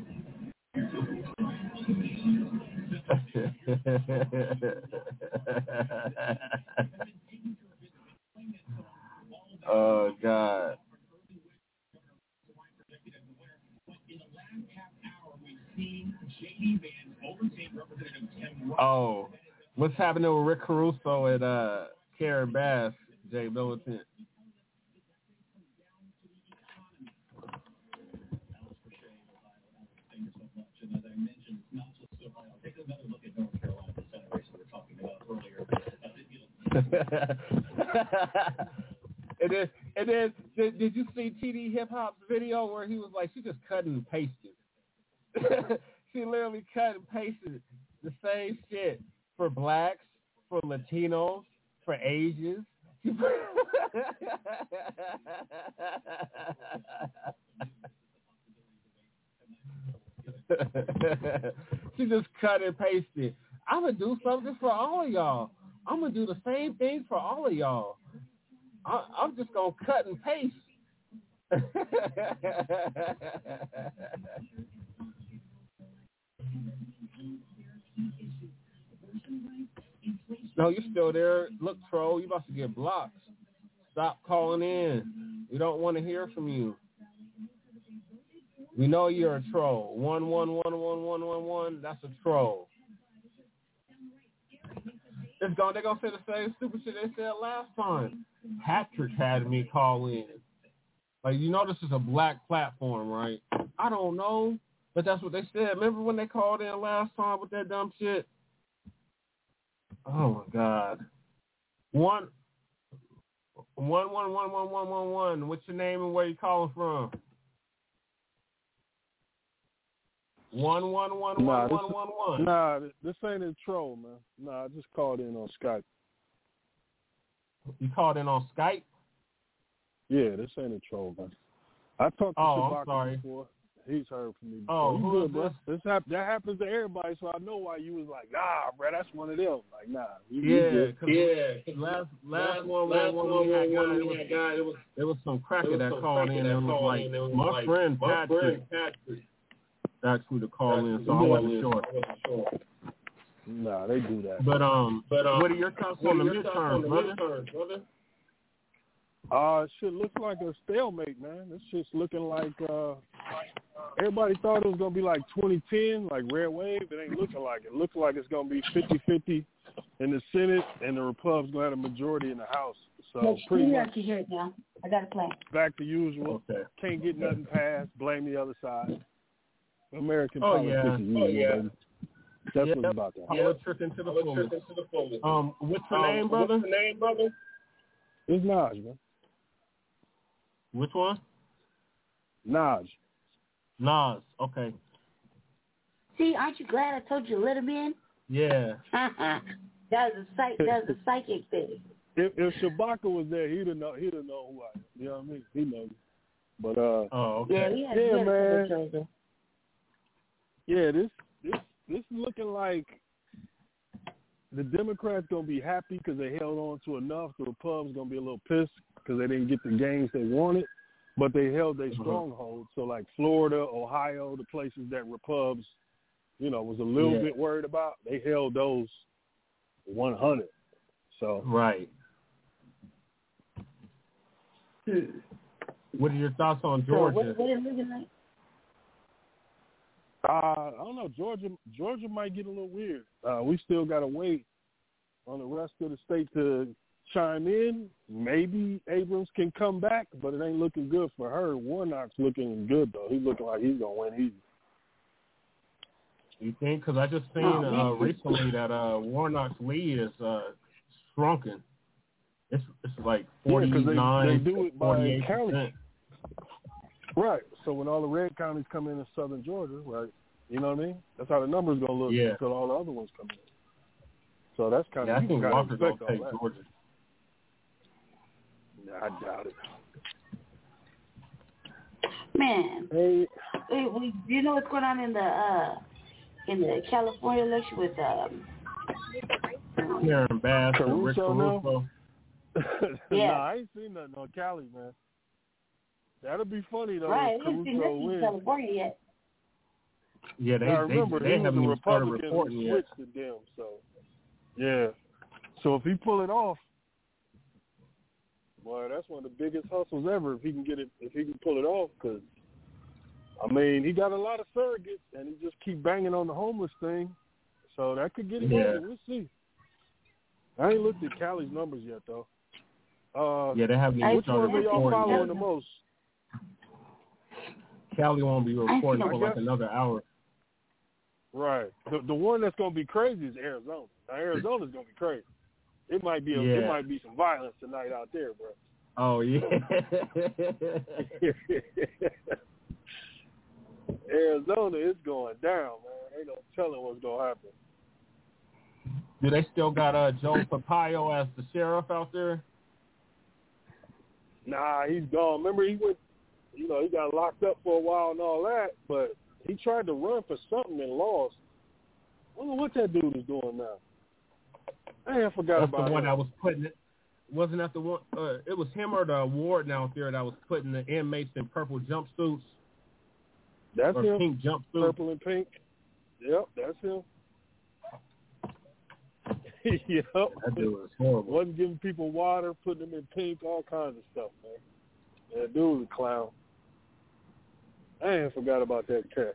Oh God. Oh, what's happening with Rick Caruso and Karen Bass, Jay Militant? And then, did you see TD Hip Hop's video where he was like, she just cut and pasted. She literally cut and pasted the same shit for blacks, for Latinos, for Asians. She just cut and pasted. I'm going to do something for all of y'all. I'm going to do the same thing for all of y'all. I'm just going to cut and paste. No, you're still there. Look, troll, you about to get blocked. Stop calling in. We don't want to hear from you. We know you're a troll. 1111111. That's a troll. They're gonna say the same stupid shit they said last time. Patrick had me call in. Like, you know, this is a black platform, right? I don't know, but that's what they said. Remember when they called in last time with that dumb shit? Oh my God. 1111111. What's your name and where you calling from? 1111111. Nah, this ain't a troll, man. Nah, I just called in on Skype. You called in on Skype? Yeah, this ain't a troll, man. I talked to Chewbacca before. He's heard from me before. Oh, you who good, bro? That happens to everybody, so I know why you was like, nah, bro, that's one of them. Like, nah. Last one we had guy, it was some cracker that called in and was like, my friend Patrick asked me to call in, so I wasn't sure. Nah, they do that. But what are your thoughts on the midterms, brother? Shit looks like a stalemate, man. It's just looking like everybody thought it was gonna be like 2010, like Red Wave. It ain't looking like it. It looks like it's gonna be 50-50 in the Senate, and the Republicans gonna have a majority in the House. So pretty much. I can hear it now. I got a plan. Back to usual. Okay. Can't get nothing passed. Blame the other side. American politics is usual, baby. That's what's about that. Politics into the fullest. What's your name, brother? It's Naj, man. Which one? Naj. Okay. See, aren't you glad I told you to let him in? Yeah. That was a psychic thing. If Chewbacca was there, he'd have known who I am. You know what I mean? He knows. But okay. Yeah, man. Yeah, this is looking like the Democrats gonna be happy because they held on to enough. The Republicans gonna be a little pissed because they didn't get the gains they wanted, but they held their stronghold. So like Florida, Ohio, the places that Republicans, was a little bit worried about, they held those 100. So right. What are your thoughts on Georgia? So what is it looking like? I don't know. Georgia might get a little weird. We still got to wait on the rest of the state to chime in. Maybe Abrams can come back, but it ain't looking good for her. Warnock's looking good, though. He's looking like he's going to win easy. You think? Because I just seen recently that Warnock's lead is shrunken. It's like 49, they do it by 48%. county. Right. So when all the red counties come in southern Georgia, right, you know what I mean? That's how the numbers going to look until all the other ones come in. So that's kind of... I think Walker's going to take Georgia. Nah, I doubt it. Man. Hey. Do you know what's going on in the in the California election with Karen Bass and Rick Caruso. Yeah. Nah, I ain't seen nothing on Cali, man. That'll be funny though. Right, If I haven't seen Caruso nothing in wins. California yet. Yeah, they haven't even started reporting yet. Switched to them, so yeah. So if he pull it off, boy, that's one of the biggest hustles ever. If he can pull it off, because I mean, he got a lot of surrogates, and he just keep banging on the homeless thing, so that could get him over. We'll see. I ain't looked at Cali's numbers yet, though. Yeah, they haven't even which one started are y'all reporting following yet. the most? Cali won't be reporting for like another hour. Right. The one that's going to be crazy is Arizona. Now, Arizona's going to be crazy. It might be some violence tonight out there, bro. Oh, yeah. Arizona is going down, man. Ain't no telling what's going to happen. Do they still got Joe Papayo as the sheriff out there? Nah, he's gone. Remember, he went, he got locked up for a while and all that, but he tried to run for something and lost. I don't know what that dude is doing now. I forgot That's about the one him. that was putting it. Wasn't that the one? It was him or the warden out there that was putting the inmates in purple jumpsuits. That's or him. Pink jumpsuits. Purple and pink. Yep, that's him. Yep. That dude was horrible. Wasn't giving people water, putting them in pink, all kinds of stuff, man. That dude was a clown. I ain't forgot about that cat.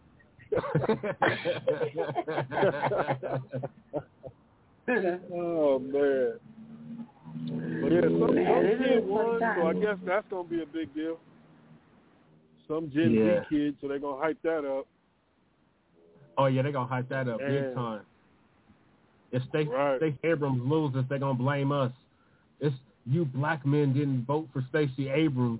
Oh, man. But yeah, some kid won, so I guess that's going to be a big deal. Some Gen Z kids, so they're going to hype that up. Oh, yeah, they're going to hype that up big time. If Stacey Abrams loses, they're going to blame us. It's you black men didn't vote for Stacey Abrams.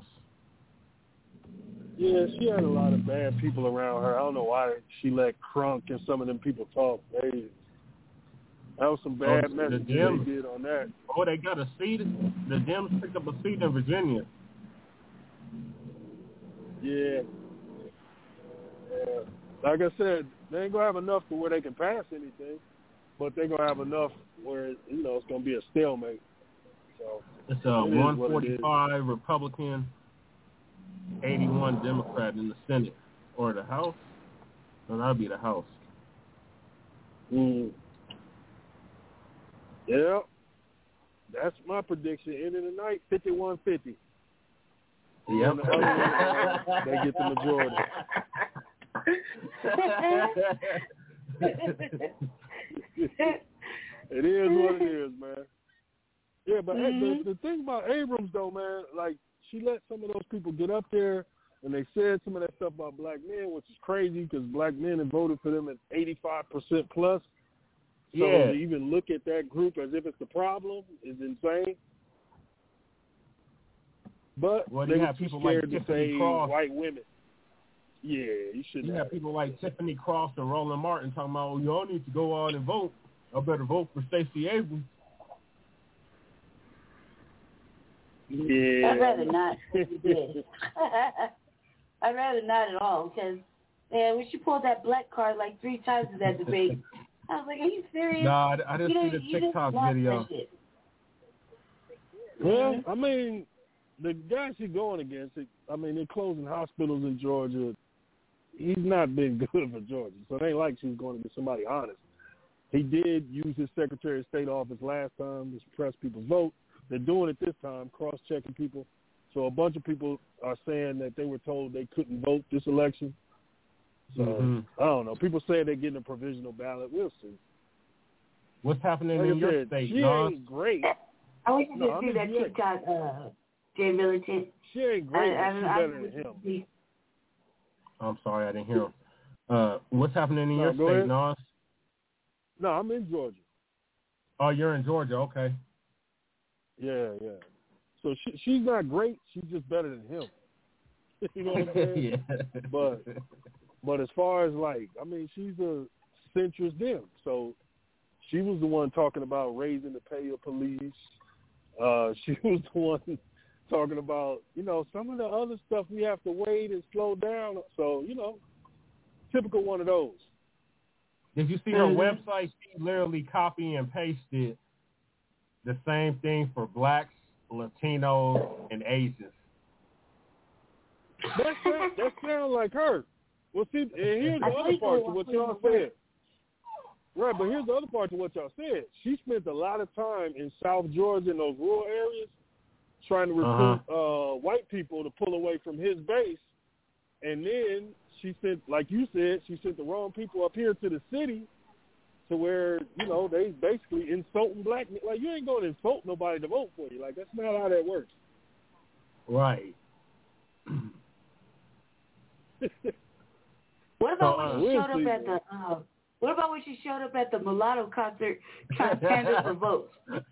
Yeah, she had a lot of bad people around her. I don't know why she let Crunk and some of them people talk. That was some bad messages they did on that. Oh, they got a seat. The Dems picked up a seat in Virginia. Yeah. Like I said, they ain't going to have enough to where they can pass anything, but they're going to have enough where, it's going to be a stalemate. So it's a 145 Republican, 81 Democrat in the Senate. Or the House. No, that'll be the House. Yeah. That's my prediction. End of the night, 51-50. Yep. They get the majority. It is what it is, man. Yeah, but the thing about Abrams, though, man, like, she let some of those people get up there, and they said some of that stuff about black men, which is crazy because black men have voted for them at 85% plus. So to even look at that group as if it's the problem is insane. But they have people scared like to say white women. Yeah, you shouldn't. You have people like Tiffany Cross and Roland Martin talking about, oh, y'all need to go out and vote. I better vote for Stacey Abrams. Yeah. I'd rather not. I'd rather not at all because, man, when she pulled that black card like 3 times in that debate, I was like, are you serious? No, I didn't see the TikTok video. Well, I mean, the guy she's going against, they're closing hospitals in Georgia. He's not been good for Georgia, so it ain't like she's going to be somebody honest. He did use his Secretary of State office last time to suppress people's vote. They're doing it this time, cross-checking people. So a bunch of people are saying that they were told they couldn't vote this election. So, I don't know. People say they're getting a provisional ballot. We'll see. What's happening in your state, She ain't great. I wish you could see that TikTok, Jay Militant. She ain't great, but she's better than him. I'm sorry, I didn't hear him. What's happening in your state, Nas? No, I'm in Georgia. Oh, you're in Georgia, okay. Yeah. So she's not great. She's just better than him. You know what I'm saying? Yeah. But as far as she's a centrist Dem. So she was the one talking about raising the pay of police. She was the one talking about, some of the other stuff we have to wait and slow down. So, typical one of those. Did you see her website? She literally copy and pasted the same thing for blacks, Latinos, and Asians. That sounds like her. Well, see, and here's the other part to what y'all said. Right, but here's the other part to what y'all said. She spent a lot of time in South Georgia in those rural areas trying to recruit white people to pull away from his base. And then she sent, like you said, she sent the wrong people up here to the city to where, you know, they basically insulting black. Like, you ain't going to insult nobody to vote for you. Like, that's not how that works. Right. What about when she showed up at the what about when she showed up at the Mulatto concert trying to stand up for votes?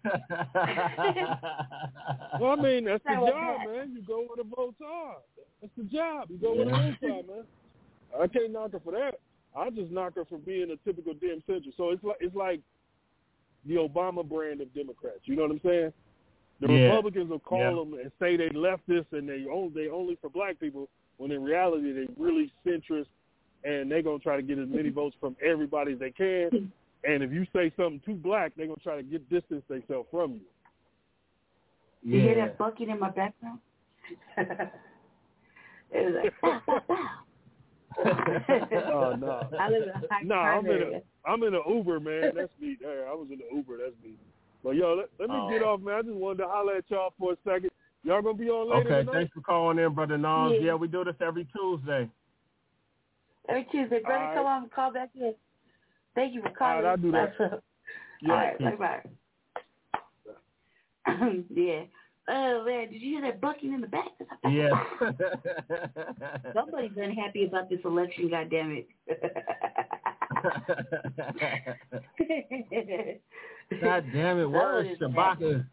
Well, I mean, that's the job, man. You go where the votes are. That's the job. You go where the votes are, man. I can't knock her for that. I just knock her for being a typical damn centrist. So it's like the Obama brand of Democrats. You know what I'm saying? The Republicans will call them and say they leftists and they only for black people, when in reality they really centrist, and they're going to try to get as many votes from everybody as they can. And if you say something too black, they're going to try to distance themselves from you. You hear that bucking in my background? It was like, bow, bow, bow. Oh, no. I'm in an Uber, man. That's me. Hey, I was in the Uber. That's me. But, yo, let me get off, man. I just wanted to holler at y'all for a second. Y'all going to be on later tonight? Thanks for calling in, Brother Nas. Yeah, we do this every Tuesday. Every Tuesday. Brother, come on, call back in. Thank you for calling. All right, I'll do that. All right, bye-bye. Yeah. Oh, man, did you hear that bucking in the back? Yeah. Somebody's unhappy about this election, goddammit. God damn it, where's Shabaka?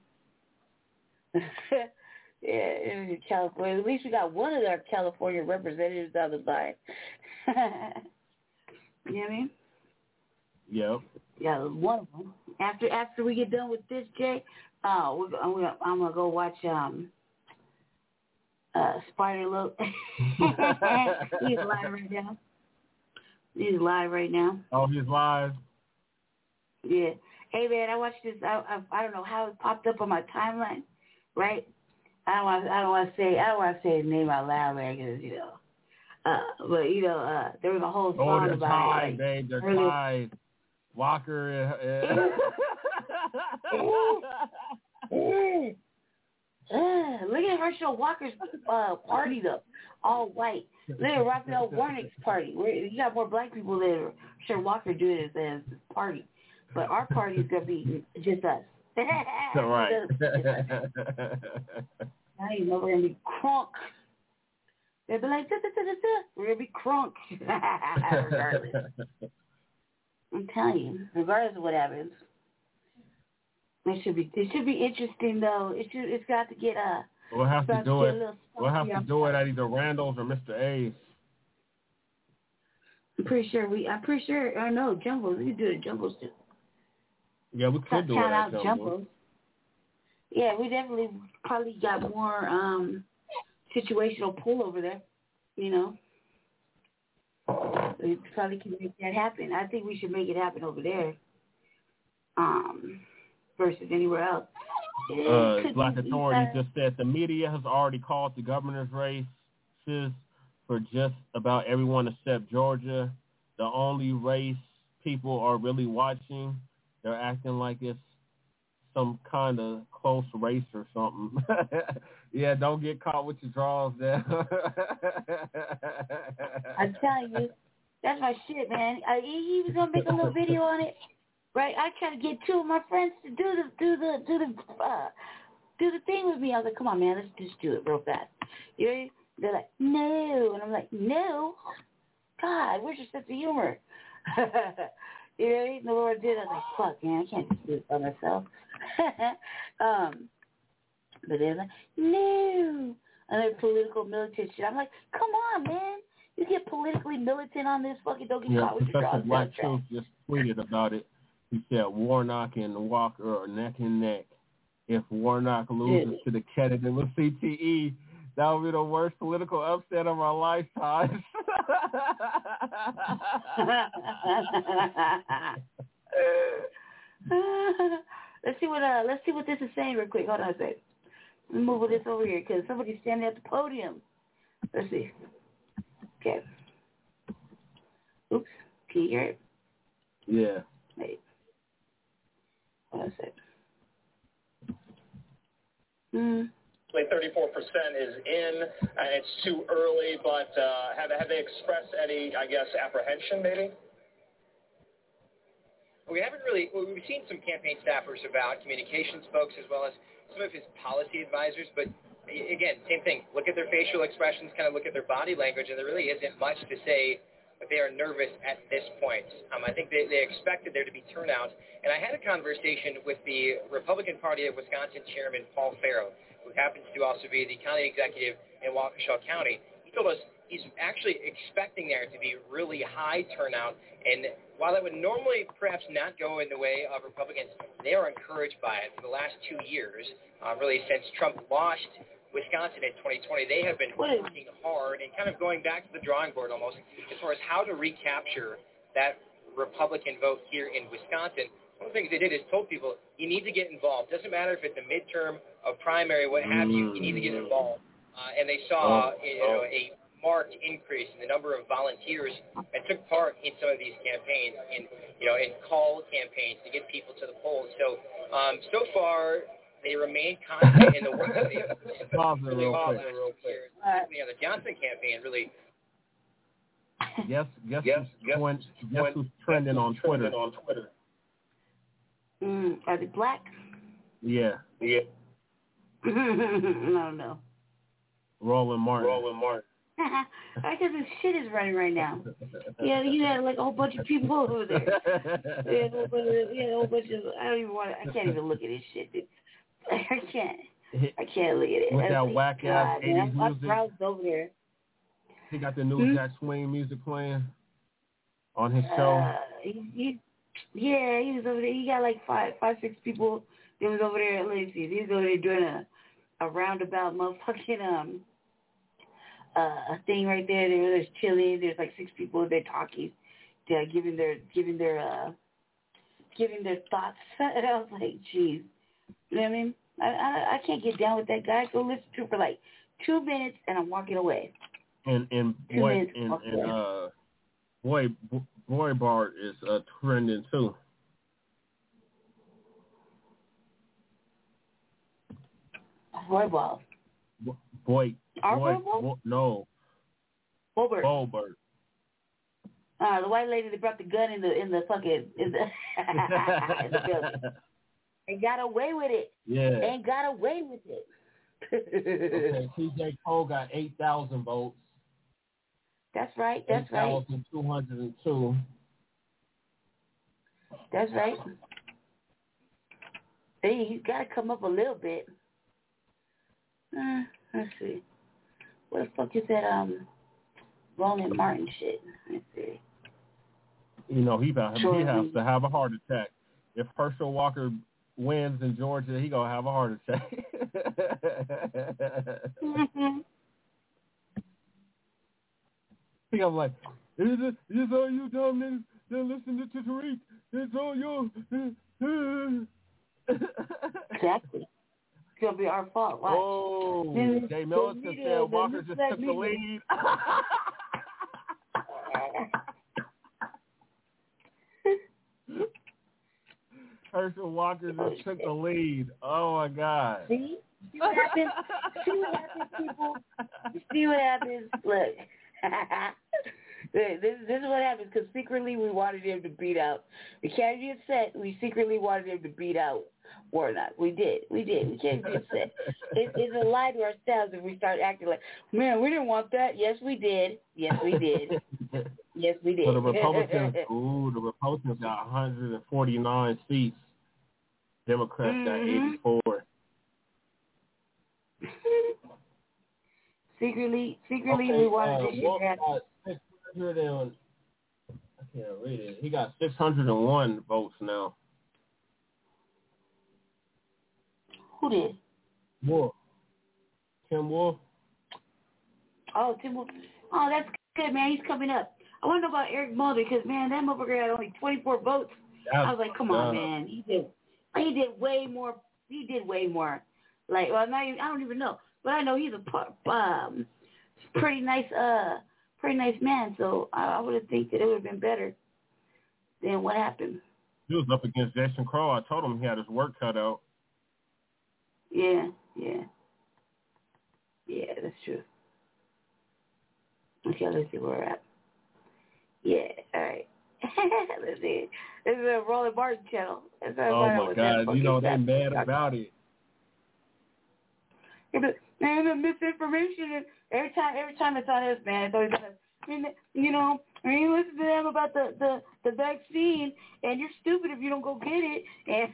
Yeah, in California. At least we got one of our California representatives on the line. You know what I mean? Yep. Yeah, one of them. After we get done with this, Jay, I'm gonna go watch Spider Loc. He's live right now. Oh, he's live. Yeah. Hey man, I watched this. I don't know how it popped up on my timeline, right? I don't want to say his name out loud, man, because but there was a whole song they're about tied, it. Babe, they're tied. Walker. Look at Herschel Walker's party though, all white. Look at Raphael Warnock's party. You got more black people there. Sure, Walker do it as his party, but our party is gonna be just us. Right. I even know we're gonna be crunk. They'll be like, we're gonna be crunk. Regardless, I'm telling you, regardless of what happens. It should be interesting though. It's got to get We'll have to do it. We'll have to do it at either Randall's or Mr. A's. I'm pretty sure. I know Jumbo's. We can do it at Jumbo's too. Yeah, we could do it at Jumbo's. Yeah, we definitely probably got more situational pull over there. We probably can make that happen. I think we should make it happen over there. Versus anywhere else. Black Authority just said the media has already called the governor's races for just about everyone except Georgia. The only race people are really watching, they're acting like it's some kind of close race or something. Yeah, don't get caught with your draws there. I'm telling you, that's my shit, man. He was gonna make a little video on it. Right, I tried to get two of my friends to do the thing with me. I was like, "Come on, man, let's just do it real fast." You know? They're like, "No," and I'm like, "No, God, where's your sense of humor?" You know? And the Lord did. I was like, "Fuck, man, I can't just do it by myself." But they're like, "No," and they're political militant shit. I'm like, "Come on, man, you get politically militant on this fucking don't get caught with your draws." Black Truth just tweeted about it. He said Warnock and Walker are neck and neck. If Warnock loses to the candidate with CTE, that would be the worst political upset of our lifetimes. Let's see what this is saying real quick. Hold on a sec. Let me move this over here because somebody's standing at the podium. Let's see. Okay. Oops. Can you hear it? Yeah. Wait. Hold on a sec. 34% is in, and it's too early, but have they expressed any, I guess, apprehension maybe? We haven't really, we've seen some campaign staffers about communications folks as well as some of his policy advisors, but again, same thing. Look at their facial expressions, kind of look at their body language, and there really isn't much to say that they are nervous at this point. I think they expected there to be turnout, and I had a conversation with the Republican Party of Wisconsin Chairman Paul Farrow, who happens to also be the county executive in Waukesha County. He told us he's actually expecting there to be really high turnout, and while that would normally perhaps not go in the way of Republicans, they are encouraged by it. For the last 2 years, really since Trump lost Wisconsin in 2020, they have been working hard and kind of going back to the drawing board almost as far as how to recapture that Republican vote here in Wisconsin. One of the things they did is told people, you need to get involved. Doesn't matter if it's a midterm, a primary, what have you, you need to get involved. And they saw a marked increase in the number of volunteers that took part in some of these campaigns, in call campaigns to get people to the polls. So, so far, they remain constant in the work that they have done really over the last 2 years. The Johnson campaign really. Guess who's trending on Twitter? Are they black? Yeah. No. Roland Martin. I guess this shit is running right now. Yeah, you had like a whole bunch of people over there. You had a whole bunch of. I can't even look at this shit, dude. I can't look at it. With that whack ass 80s I'm music. proud over there. He got the new Jack Swing music playing on his show. He was over there. He got like five, 6 people. He was over there. Let's see. He was over there doing a roundabout motherfucking a thing right there. There's chilling. There's like 6 people. They're talking. They're giving their thoughts. And I was like, geez. You know what I mean? I can't get down with that guy. Go listen to him for like 2 minutes, and I'm walking away. Boy Bart is trending too. Boybart. No. Boebert. The white lady that brought the gun in the fucking in the building. And got away with it. Yeah. And got away with it. Okay, TJ Cole got 8,000 votes. That's right. 8,202. That's right. Hey, he's got to come up a little bit. Let's see. What the fuck is that Roland Martin shit? Let's see. He has to have a heart attack. If Herschel Walker wins in Georgia, he gonna have a heart attack. I'm like, it's all you dumb niggas that listen to Tariq. It's all you. Exactly. It's gonna be our fault. Watch. Oh, Jay Millicent said Walker just took the lead. Herschel Walker just took the lead. Oh my God. See what happens? People? You see what happens? Look. This is what happens because secretly we wanted him to beat out the candidate set. We secretly wanted him to beat out Warnock. We did. We can't be upset. It's a lie to ourselves if we start acting like, man, we didn't want that. Yes, we did. Yes, we did. So the Republicans got 149 seats. Democrats got 84. Secretly, we wanted this shit to happen. 600 I can't read it. He got 601 votes now. Who did? Wolf. Tim Wolf. Oh, Tim Wolf. Oh, that's good, man. He's coming up. I want to know about Eric Mulder because, man, that motherfucker had only 24 votes. I was like, come on, man. He did way more. He did way more. Like, well, not even, I don't even know, but I know he's a pretty nice man. So I would have think that it would have been better than what happened. He was up against Jason Crow. I told him he had his work cut out. Yeah, that's true. Okay, let's see where we're at. Yeah, all right. Let's see. This is a Roland Martin channel. Oh my God! You know they're mad about it. And the misinformation. And every time it's on us, man, it's always on us. You know, when you listen to them about the vaccine, and you're stupid if you don't go get it. And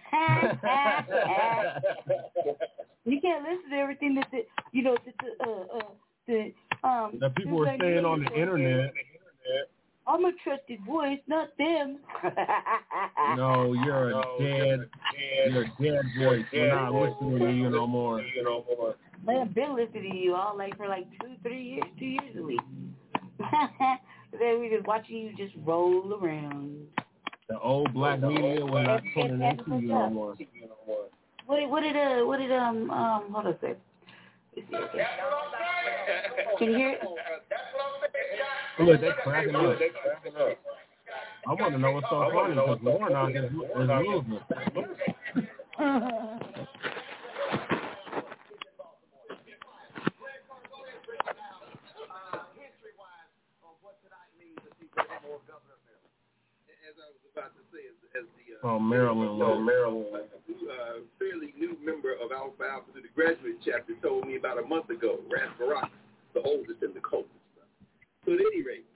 you can't listen to everything that the people are saying on the internet. I'm a trusted voice, not them. No, you're a dead voice. We're not listening to you no more. Man, I've been listening to you all for 2 years at least. Then we just watching you just roll around. The old black media will not tuning into you no more. What did hold on a sec. Can you hear it? Look, they're cracking up. I want to know what's so funny because Warnock is losing. Oh, Maryland. Fairly new member of Alpha Alpha to the graduate chapter told me about a month ago, Ras Barak, the oldest and the coldest. So at any rate,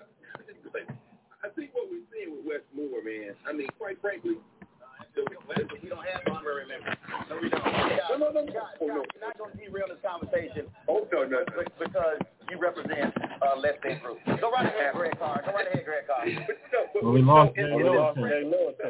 I think what we're seeing with Wes Moore, man, I mean, quite frankly, we don't have honorary members. No, we don't. No. You're not going to derail this conversation. Oh, no. Because you represent less than group. Go right ahead, Greg Carr. Well, we lost Jay Milton.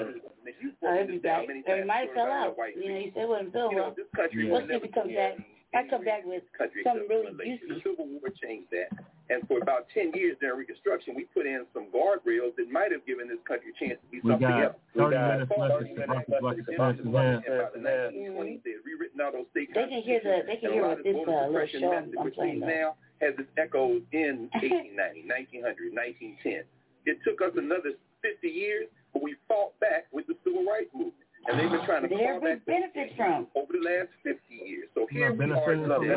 He might fell out. You know, he said what himself. We'll see if he comes back. I come back with something really juicy. The Civil War changed that. And for about 10 years during Reconstruction, we put in some guardrails that might have given this country a chance to be something else. 30 minutes left to Black Experience Enhanced. Rewritten all those state they can hear what this little show I'm playing now has its echoes in 1890, 1900, 1910. It took us another 50 years, but we fought back with the Civil Rights Movement. And they've been trying to claw back benefit from over the last 50 years. So here we are in the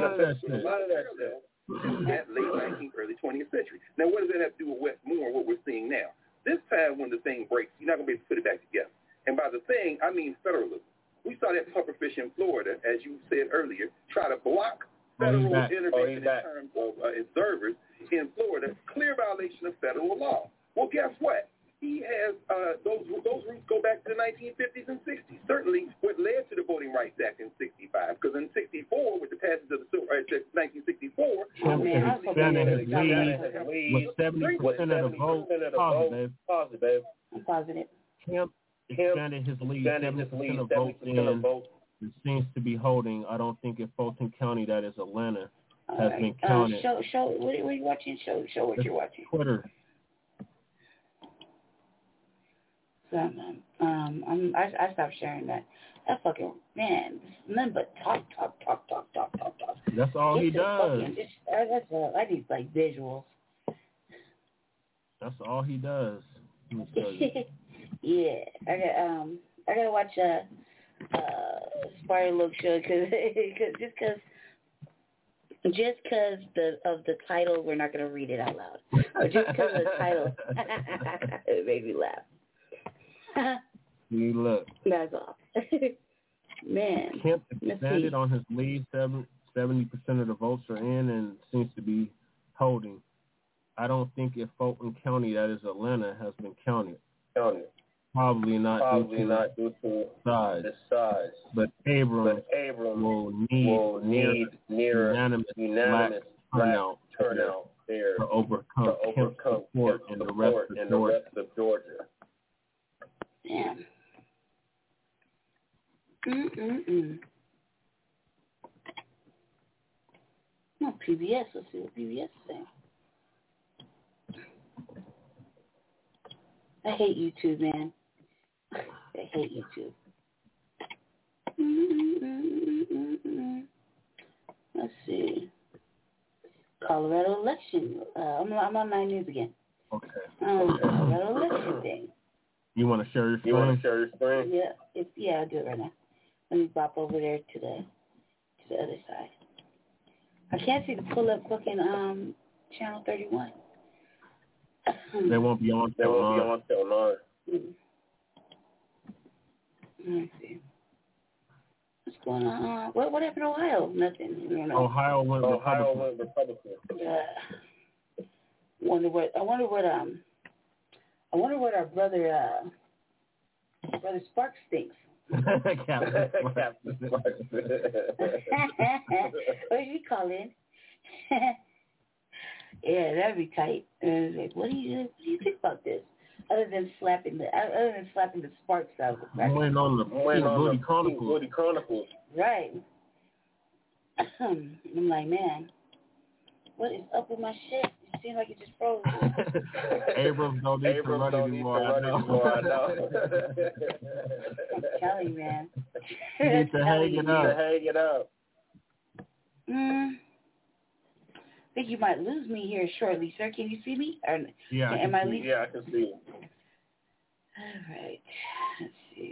at late 19th, early 20th century. Now, what does that have to do with Wes Moore and what we're seeing now? This time when the thing breaks, you're not going to be able to put it back together. And by the thing, I mean federalism. We saw that pufferfish in Florida, as you said earlier, try to block federal intervention in terms of observers in Florida, clear violation of federal law. Well, guess what? He has those roots go back to the 1950s and 60s. Certainly, what led to the Voting Rights Act in 65, because in 64, with the passage of the Civil Rights Act 1964, Trump expanded his lead with 70% of the vote positive. I'm positive. Trump expanded his lead 70% of votes in. It seems to be holding. I don't think in Fulton County, that is Atlanta, has been counted. Show. What are you watching? Show what you're watching. Twitter. So, I stopped sharing that. That fucking man, nothing but talk. That's all he does. That's all. I need visuals. That's all he does. Yeah, I gotta watch Spire Look Show just because of the title, we're not gonna read it out loud. Just because of the title, it made me laugh. Look. That's all. Man. Kemp expanded on his lead. 70% of the votes are in and seems to be holding. I don't think if Fulton County, that is Atlanta, has been counted. Probably not due to size. But Abrams will need unanimous black turnout there to overcome Kemp's support in the rest of Georgia. Yeah. No, PBS. Let's see what PBS is saying. I hate YouTube, man. I hate YouTube. Let's see. Colorado election. I'm on 9 News again. Okay. Colorado election thing. You want to share your screen? Yeah, I'll do it right now. Let me bop over there to the other side. I can't seem to pull up fucking channel 31. They won't be on till 9. Let's see. What's going on? What happened to Ohio? Nothing. Ohio went Republican. I wonder what our brother Sparks thinks. Captain Sparks. What did he call in? Yeah, that'd be tight. Like, what do you think about this? Other than slapping the Sparks out. I'm waiting on the Woody Chronicles. Right. I'm like, man, what is up with my shit? It seems like it just froze. Abrams don't need to run anymore. I know. I'm telling you, man. You need to hang it up. I think you might lose me here shortly, sir. Can you see me? Or, yeah, I can see you. All right. Let's see.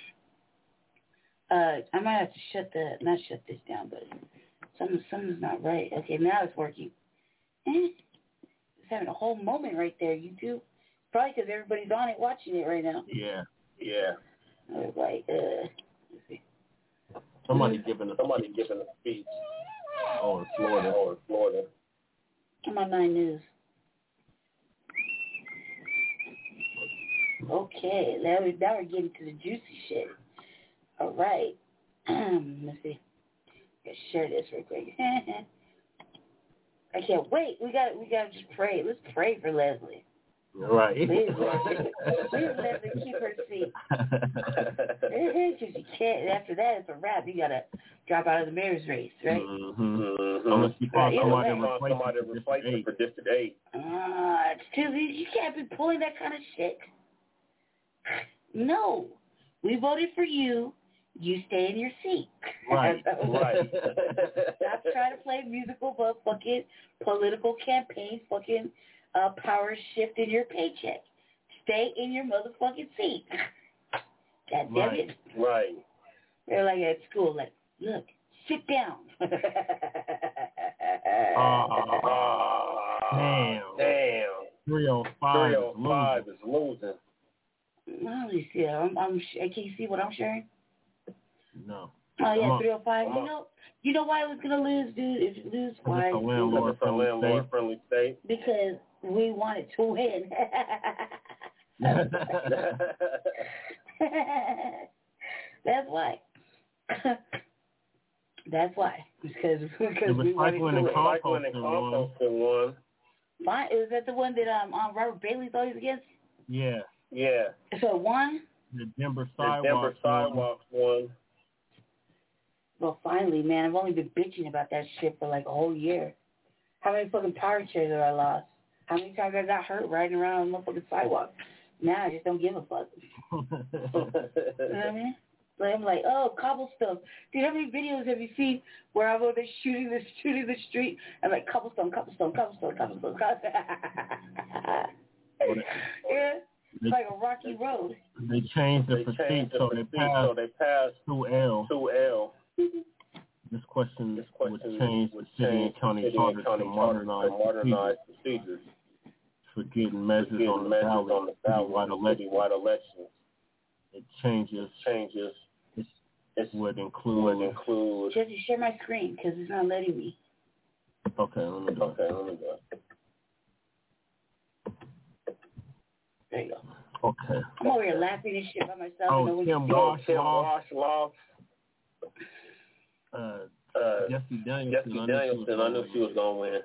I might have to not shut this down, but something's not right. Okay, now it's working. It's having a whole moment right there, YouTube. Probably because everybody's on it watching it right now. Yeah. I was like, let's see. Somebody giving a speech. Oh, in Florida. I'm on 9 News. Okay, now we're getting to the juicy shit. All right. Let's see. Let's share this real quick. I can't wait. We gotta just pray. Let's pray for Leslie. Right. Please Leslie keep her seat. Because you can't. After that, it's a wrap. You gotta drop out of the mayor's race, right? Unless you find somebody to replace it for District 8. It's too easy. You can't be pulling that kind of shit. No. We voted for you. You stay in your seat. Right. Stop trying to play musical but fucking political campaign fucking power shift in your paycheck. Stay in your motherfucking seat. God damn it. Right. They're like at school, like, look, sit down. Damn. 305 is losing. Let me see. Can you see what I'm sharing? No. Oh yeah, 305. You know why it was gonna lose, dude? If it lose, why? It's a landlord-friendly state. Because we wanted to win. That's why. That's why. Because we wanted to win. Recycling and composting won. Fine. Was that the one that Robert Bailey's always against? Yeah. So it won? The Denver sidewalks won. Well, finally, man. I've only been bitching about that shit for like a whole year. How many fucking power chairs have I lost? How many times I got hurt riding around on the fucking sidewalk? Now I just don't give a fuck. You know what I mean? Like, I'm like, oh, cobblestone. Dude, how many videos have you seen where I'm over there shooting the street? I'm like, cobblestone. Yeah. It's like a rocky road. They changed the physique so they passed 2L. This question would change the city and county charter to modernize procedures for getting measures on the ballot citywide elections. It changes. It would include. Just share my screen because it's not letting me. Okay, let me go. There you go. Okay. I'm over here laughing and shit by myself. Oh, Kim Washloff. Jesse Danielson. I knew she was gonna win.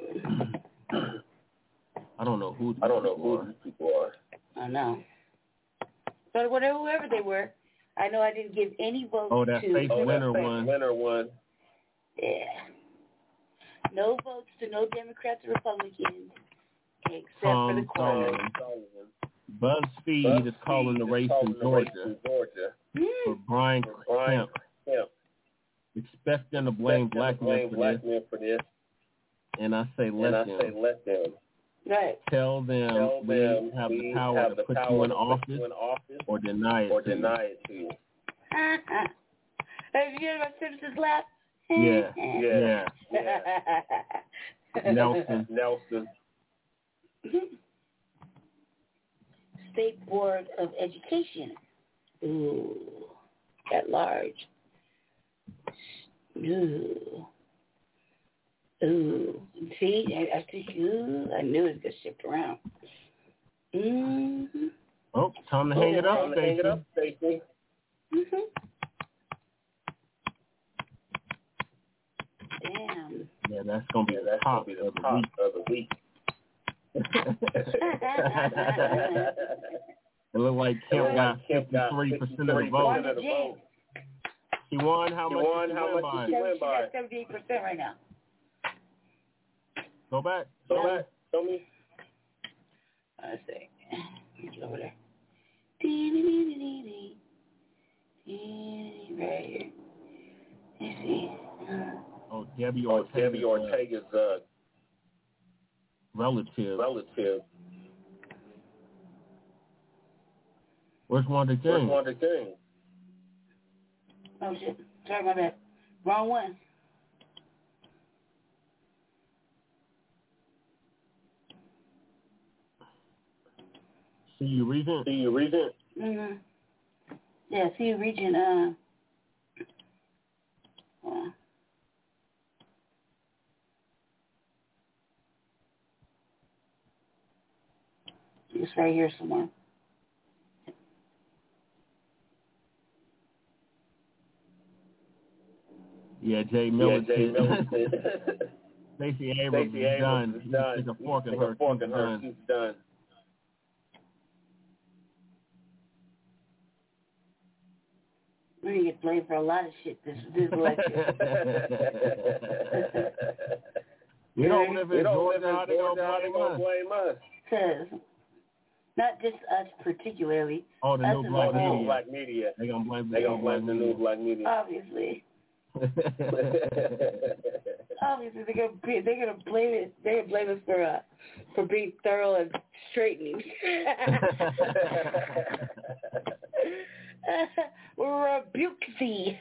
I don't know who these people are. I know. But whoever they were, I know I didn't give any votes to. That fake winner won. Yeah. No votes to no Democrats or Republicans, except for the choir. BuzzFeed is calling the race in Georgia for Brian Kemp. Expect them to blame black men for this. And I say let them. Right. Tell them we have the power to put you in office or deny it to you. Have you heard about Simpsons laugh? Yeah. Nelson. State Board of Education. Ooh, at large. Ooh. See, I think, I knew it was going to shift around. Mm-hmm. Oh, time to hang it up, Stacey. Mm-hmm. Damn. Yeah, that's going to be the top of the week. It looked like Kemp got 53% of the vote. He won. How much did he win by? She got 78% right now. Go back. Show me. Let's see. Get over there. Right here. Let's see. Oh, Debbie Ortega's relative. Where's Wanda King? Oh, shit. Sorry, my bad. Wrong one. CU Regent? Mm-hmm. Yeah, CU Regent, it's right here somewhere. Yeah, Jay Militant. Stacey Abrams is done. Stick a fork in her. She's done. We're going to get blamed for a lot of shit this election. We don't live in Georgia. How they going to blame us? Because not just us particularly. Oh, the new black media. They're going to blame the new black media. Obviously. Obviously, they're gonna blame it. They're gonna blame us for being thorough and straightening. Rebuke thee.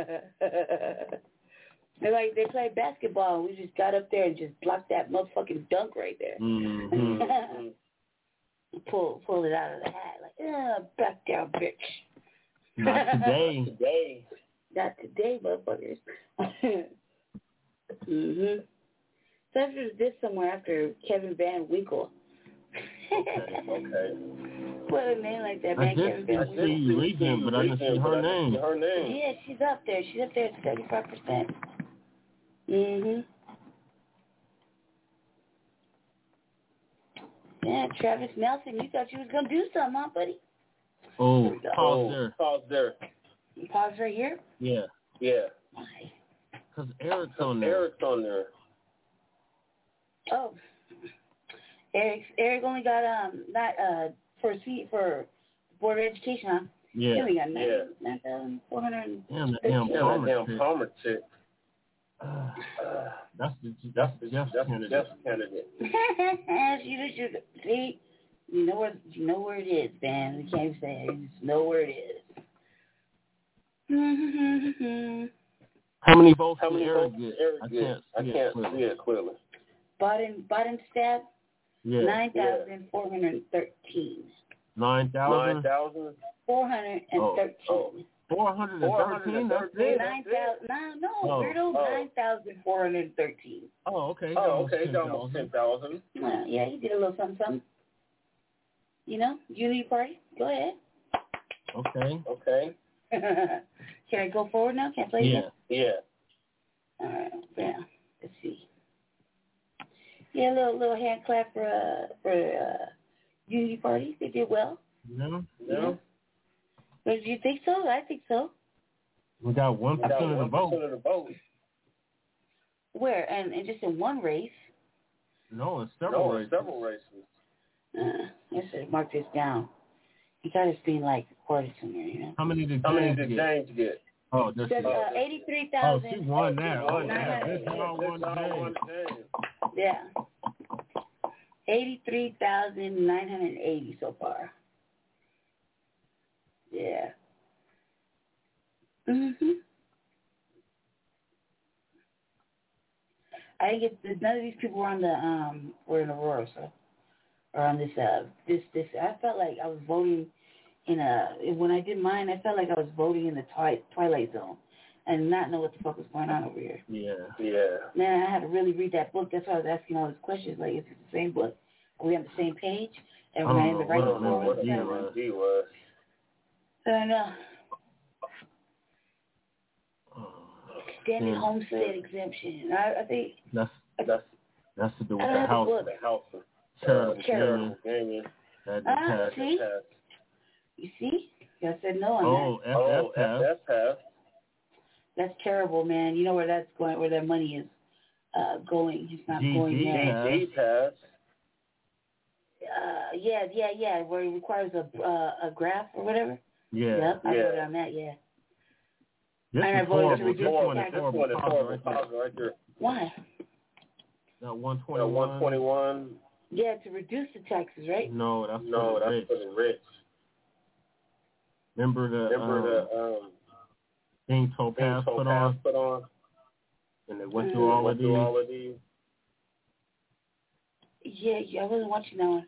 They play basketball. We just got up there and just blocked that motherfucking dunk right there. Mm-hmm. Pull it out of the hat back down, bitch. Not today. Not today, motherfuckers. Mm-hmm. So after this somewhere after Kevin Van Winkle. Okay. What a name like that, man. Kevin Van Winkle. I see you reading, but I didn't see her name. Yeah, she's up there. She's up there at 35%. Mm-hmm. Yeah, Travis Nelson, you thought you was going to do something, huh, buddy? Oh, pause there. Pause right here? Yeah. Why? Because Eric's on there. Oh. Eric only got, for Board of Education, huh? Yeah. He only got 9,400. Damn, that damn Palmer chick. That's the candidate. See, you know where it is, man. We can't say it. You just know where it is. How many votes did Eric get? I can't see it clearly. Bottom stab? Yeah. 9,413. 9,000? 413. 413? That's it? 9,000. No, weirdo. 9,413. Oh, okay. Almost 10,000. Yeah, he did a little something. You know, unity party. Go ahead. Okay. Can I go forward now? Can I play again? Yeah. All right. Yeah. Let's see. Yeah, a little hand clap for unity party. They did well. No. But do you think so? I think so. We got 1% of the vote. Where? And just in one race? No, it's several races. I said, mark this down. You got this being like recorded somewhere, you know. How many did James get? Oh, there's 83,000. Oh, she won that. Oh, yeah. 83,980 so far. Yeah. I didn't get none of these people were on the were in Aurora, so or on this this. I felt like I was voting in when I did mine. I felt like I was voting in the Twilight Zone, and not know what the fuck was going on over here. Yeah. Man, I had to really read that book. That's why I was asking all these questions. Like, is it the same book? Are we on the same page? And we're in the right form? What the was. I don't know. Extended homestead exemption. I think that's to do with the house. The house of Cherub. See? You see? I said no on that. FF passed. That's terrible, man. You know where that's going? Where that money is going? It's not going there. GG passed. Yeah. Where it requires a graph or whatever. Yeah. Yep, I voted on that. Yeah. This and I voted to reduce the tax. Right there. Why? That 121. Yeah, to reduce the taxes, right? No, that's for the rich. Remember the thing Topaz put on, and they went through all of these. Yeah, I wasn't watching that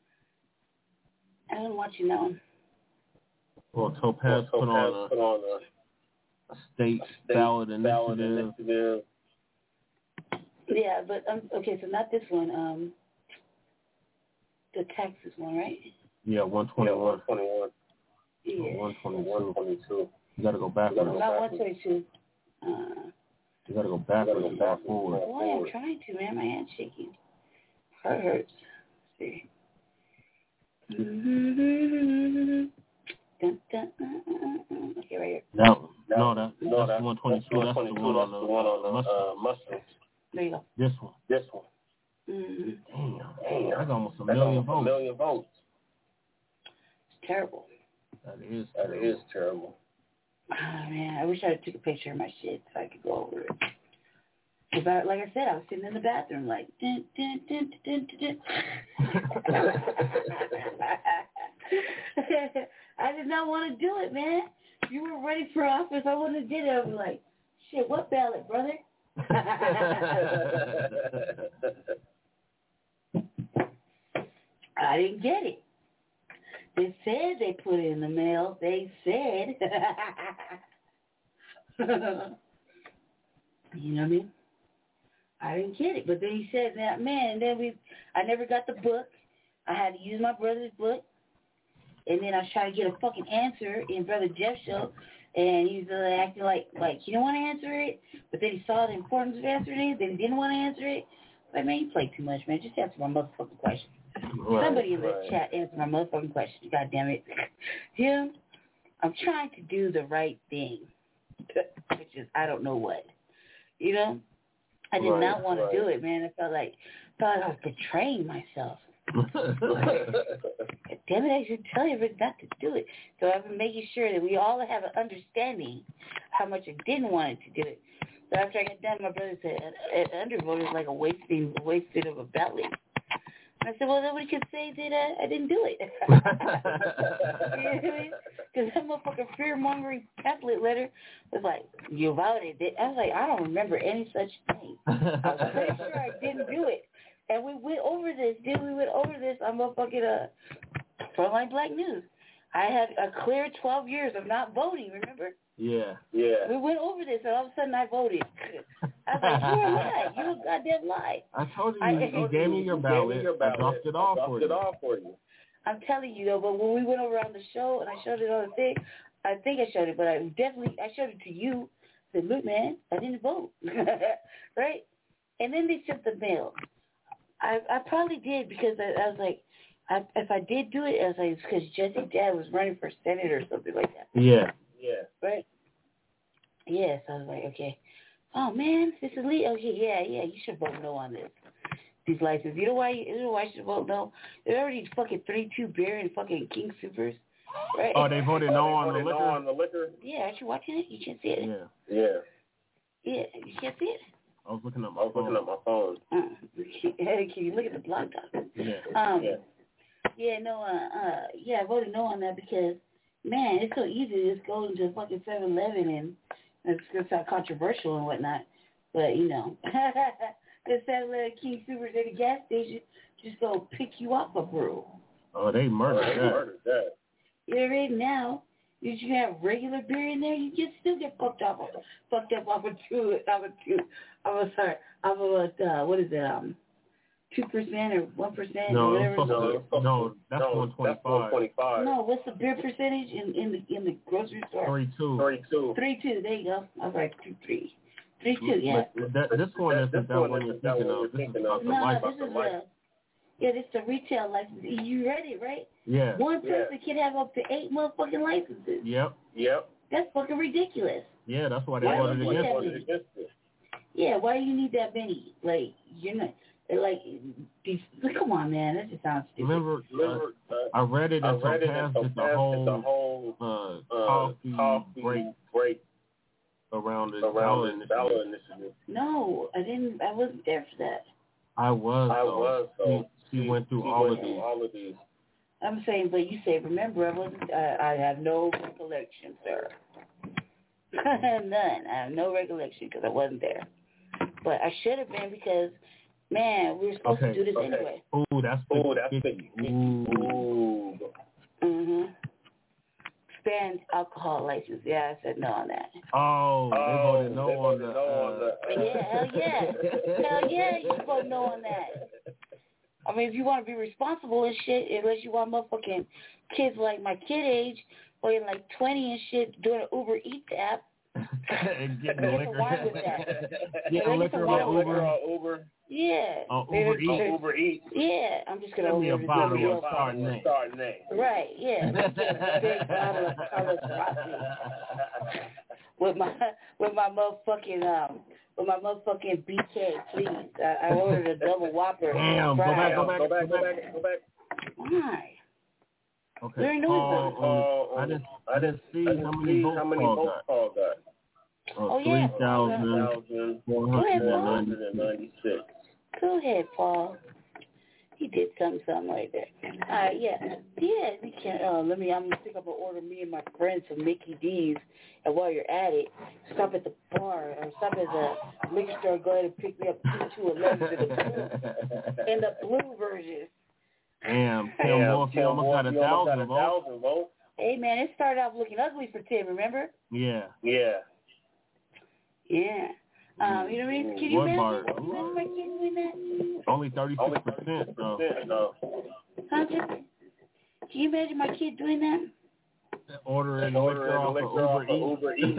one. Well, Topaz put on a state ballot initiative. Yeah, but okay, so not this one. The taxes one, right? Yeah, 121. Yeah. 122. You gotta go backwards. Not 122. You gotta go backwards and back forward. Boy, I'm trying to, man. My hand's shaking. Heart hurts. Let's see. Okay, right here. That's 122. That's the one on the Mustang. There you go. This one. Damn. That's almost a million votes. It's terrible. That is terrible. Oh, man, I wish I took a picture of my shit so I could go over it. Because, like I said, I was sitting in the bathroom like, dun, dun, dun, dun, dun, dun. I did not want to do it, man. If you were ready for office, I wouldn't have did it. I was like, shit, what ballot, brother? I didn't get it. They said they put it in the mail. They said. You know what I mean? I didn't get it. But then he said that, man, I never got the book. I had to use my brother's book. And then I was trying to get a fucking answer in Brother Jeff's show. And he was acting like he didn't want to answer it. But then he saw the importance of answering it. Then he didn't want to answer it. Like, man, you play too much, man. Just answer my motherfucking question. Right, Somebody in the chat answer my motherfucking question. God damn it. Him, I'm trying to do the right thing. Which is, I don't know what. You know? I did not want to do it, man. I felt like I was betraying myself. Damn it, I should tell you not to do it. So I've been making sure that we all have an understanding how much I didn't want it to do it. So after I got done, my brother said, undervote is like a wasted of a ballot. And I said, well, nobody could say that I didn't do it. You know what I mean? Because that motherfucking fear-mongering pamphlet letter was like, you voted. I was like, I don't remember any such thing. I was pretty sure I didn't do it. And we went over this, We went over this on motherfucking Frontline Black News. I had a clear 12 years of not voting, remember? Yeah. We went over this, and all of a sudden I voted. I was like, you're a lie. You're a goddamn lie. I told you, you gave me your ballot. I dropped it off for you. I'm telling you, though, but when we went over on the show, and I showed it on the thing, I think I showed it, but I showed it to you. I said, look, man, I didn't vote. Right? And then they sent the mail. I probably did because I was like, if I did do it, I was like, it's because Jesse's dad was running for Senate or something like that. Yeah. Right? Yeah, so I was like, okay. Oh, man, this is Lee. Okay, yeah, you should vote no on this. these licenses. You know why I should vote no? There's already fucking 3-2 beer and fucking King Supers. Right? Oh, they voted no on the liquor? Yeah, aren't you watching it? You can't see it. Yeah, you can't see it? I was looking at my phone. Can you look at the blog talk? Yeah, I voted no on that because, man, it's so easy to just go into fucking 7-Eleven and it's going to sound controversial and whatnot. But, you know, the 7-Eleven King Supers at the gas station just go pick you up a brew. Oh, they murdered that. You know, right now, if you have regular beer in there, you can still get fucked up off a 2%, what is it, 2% or 1% or whatever? No, that's 125. No, what's the beer percentage in the grocery store? 32. 32, there you go. I was like 3, yeah. But this one isn't that one you're thinking of. This is about the license. This is the retail license. You read it, right? Yeah. One person can have up to 8 motherfucking licenses. Yep. That's fucking ridiculous. Yeah, that's why they voted against it. Yeah, why do you need that many? Like, you're not, like, these, come on, man, that just sounds stupid. Remember I read it and so Paz did the whole coffee break around the ballot initiative. No, I wasn't there for that. I was. She went through all of these. I'm saying, but you say, remember, I have no recollection, sir. None. I have no recollection because I wasn't there. But I should have been because, man, we were supposed to do this anyway. Ooh, that's big. Ooh. Expand alcohol license. Yeah, I said no on that. Oh, they voted no on the. Yeah, hell yeah. Hell yeah, you vote no on that. I mean, if you want to be responsible and shit, unless you want motherfucking kids like my kid age, or you're like 20 and shit, doing an Uber Eats app. And getting the liquor. With that. Getting liquor on Uber. Yeah. Uber Eats. Yeah, I'm just going to order a bottle of Chardonnay. Right, yeah. Get a big bottle of Carlos Rossi. With my motherfucking BK, please. I ordered a double Whopper. Damn, go back. Why? Okay, I didn't see how many votes Paul got. 3,496. Go ahead, Paul. He did something right there. Yeah. We can. I'm gonna pick up an order. Me and my friends from Mickey D's, and while you're at it, stop at the bar or stop at the liquor store. Go ahead and pick me up 211s in the blue version. Damn, Tim Wolf, he almost got 1,000 votes. Hey man, it started off looking ugly for Tim. Remember? Yeah. You know what I mean? Can you imagine my kid doing that? Only 36%, though. Can you imagine my kid doing that? Ordering liquor off of Uber Eats.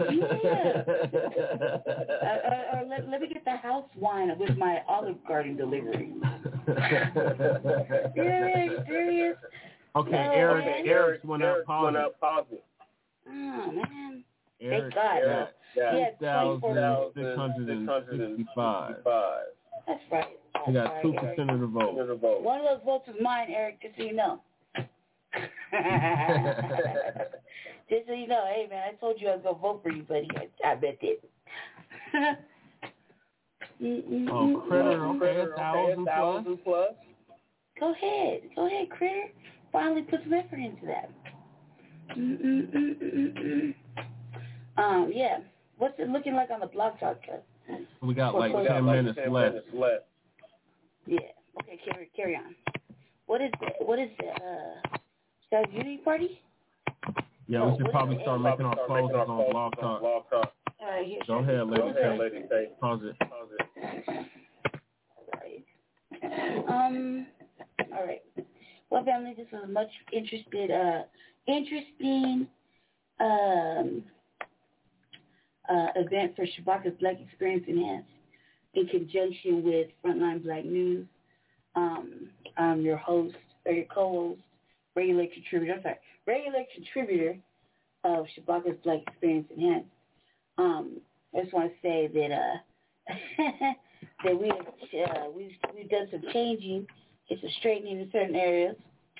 Yeah. Let me get the house wine with my Olive Garden delivery. Yeah, are you serious? Okay, Eric went up positive. Oh, man. Eric, Thank God. Yeah, 6,665. That's right. He got 2% of the vote. One of those votes is mine, Eric, just so you know. Just so you know, hey, man, I told you I was going to vote for you, buddy. I bet it. Critter, okay, 1,000 plus. Go ahead, Critter. Finally put some effort into that. Yeah. What's it looking like on the blog talk? We got like 10 minutes left. Yeah. Okay, carry on. What is the unity party? Yeah, we should probably start making our closes on blog talk. Go ahead, lady. Pause it. All right. Well, family, this was a much interesting event for Shabaka's Black Experience Enhanced in conjunction with Frontline Black News. I'm your host, or your co-host, regular contributor of Shabaka's Black Experience Enhanced. I just want to say that that we've done some changing and some straightening in certain areas.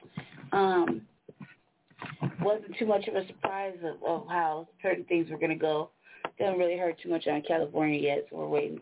Wasn't too much of a surprise of how certain things were going to go. Didn't really hurt too much on California yet, so we're waiting.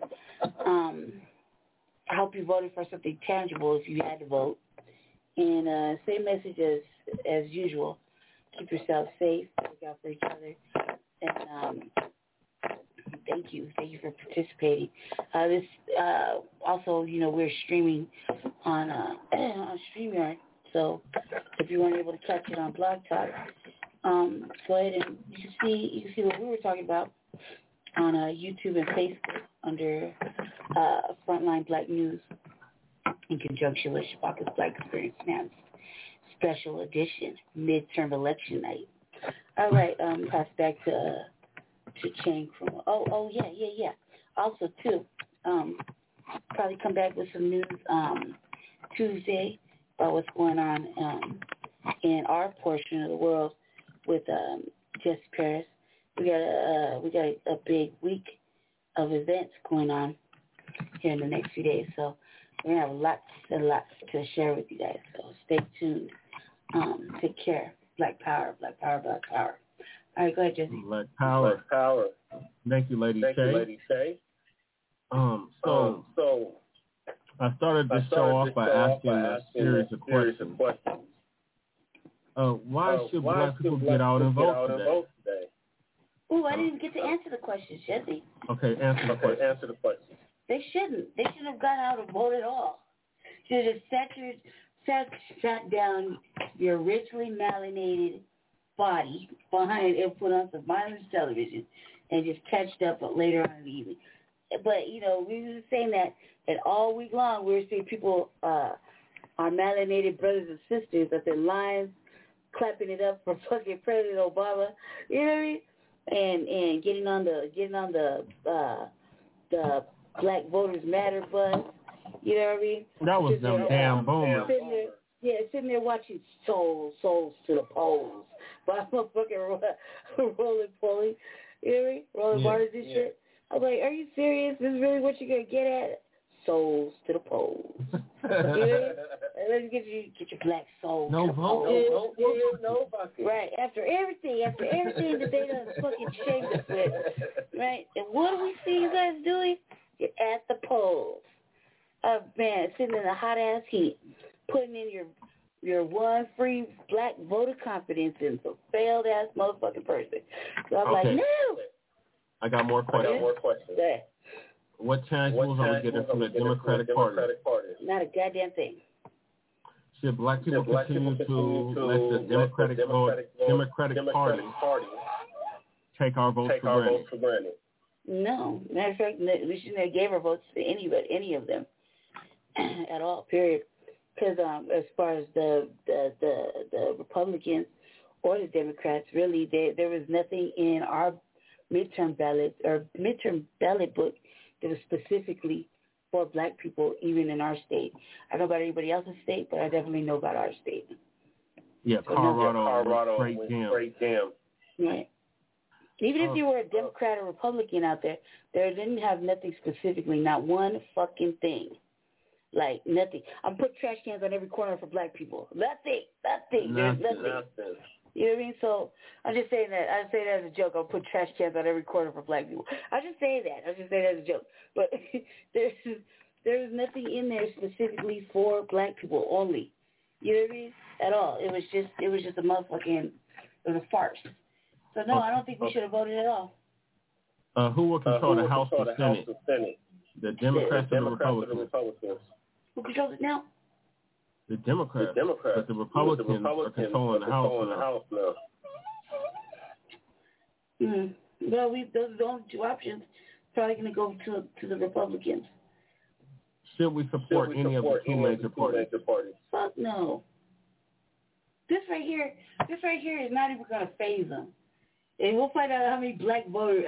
I hope you voted for something tangible if you had to vote. And same message as usual. Keep yourself safe. Look out for each other. And thank you for participating. This also, we're streaming on StreamYard. So if you weren't able to catch it on Blog Talk, go ahead and you can see what we were talking about on YouTube and Facebook under Frontline Black News in conjunction with Shabaka's Black Experience Enhanced Special Edition Midterm Election Night. All right, pass back to Chang Krumah. Oh yeah. Also too, probably come back with some news Tuesday about what's going on in our portion of the world with Jesse Paris. We got a big week of events going on here in the next few days, so we're gonna have a lot to share with you guys. So stay tuned. Take care. Black Power, Black Power, Black Power. All right, go ahead, Jesse. Black Power. Black Power. Thank you, Lady Shay. So I started this show off by asking a series of questions. Why should black people get out and vote today? Ooh, I didn't even get to answer the question, Jesse. Okay, answer the question. They shouldn't have gone out and voted at all. Should have sat down your richly melanated body behind and put on some mindless television and just catched up later on in the evening. But, we were saying that all week long we were seeing people, our melanated brothers and sisters at their lines, clapping it up for fucking President Obama, you know what I mean? And getting on the Black Voters Matter bus, you know what I mean? That was them damn boomers. Sitting there watching Souls to the Polls by motherfucking Rolling Polly, you know what I mean? Rolling bars and shit. I was like, are you serious? This is really what you're going to get at? Souls to the polls. You know? Let's get your black soul. No voting. No fucking. Right. After everything that they done fucking shamed us with. Right? And what do we see you guys doing? You're at the polls. Man, sitting in the hot ass heat, putting in your one free black voter confidence in some failed ass motherfucking person. So I'm like, no. I got more questions. Yeah. What tangibles are we getting from the Democratic Party? Not a goddamn thing. Should black people continue to let the Democratic Party take our votes for granted? No. Matter of fact, we shouldn't have gave our votes to any of them at all, period. Because as far as the Republicans or the Democrats, really, there was nothing in our midterm ballot book that was specifically for black people, even in our state. I don't know about anybody else's state, but I definitely know about our state. Yeah, Colorado straight down. Right. Even if you were a Democrat or Republican out there, they didn't have nothing specifically, not one fucking thing. Like, nothing. I'm putting trash cans on every corner for black people. Nothing. There's nothing. You know what I mean? So I'm just saying that. I say that as a joke. I'll put trash cans on every corner for black people. I just say that. as a joke. But there's nothing in there specifically for black people only. You know what I mean? At all. It was just a motherfucking, it was a farce. So no, I don't think we should have voted at all. Who will control the House and Senate? The Democrats or the Republicans? Who controls it now? The Democrats, but the Republicans are controlling the House now. Well, those are the only two options. Probably going to go to the Republicans. Should we support any of the two major parties? Fuck no. This right here is not even going to phase them. And we'll find out how many black voters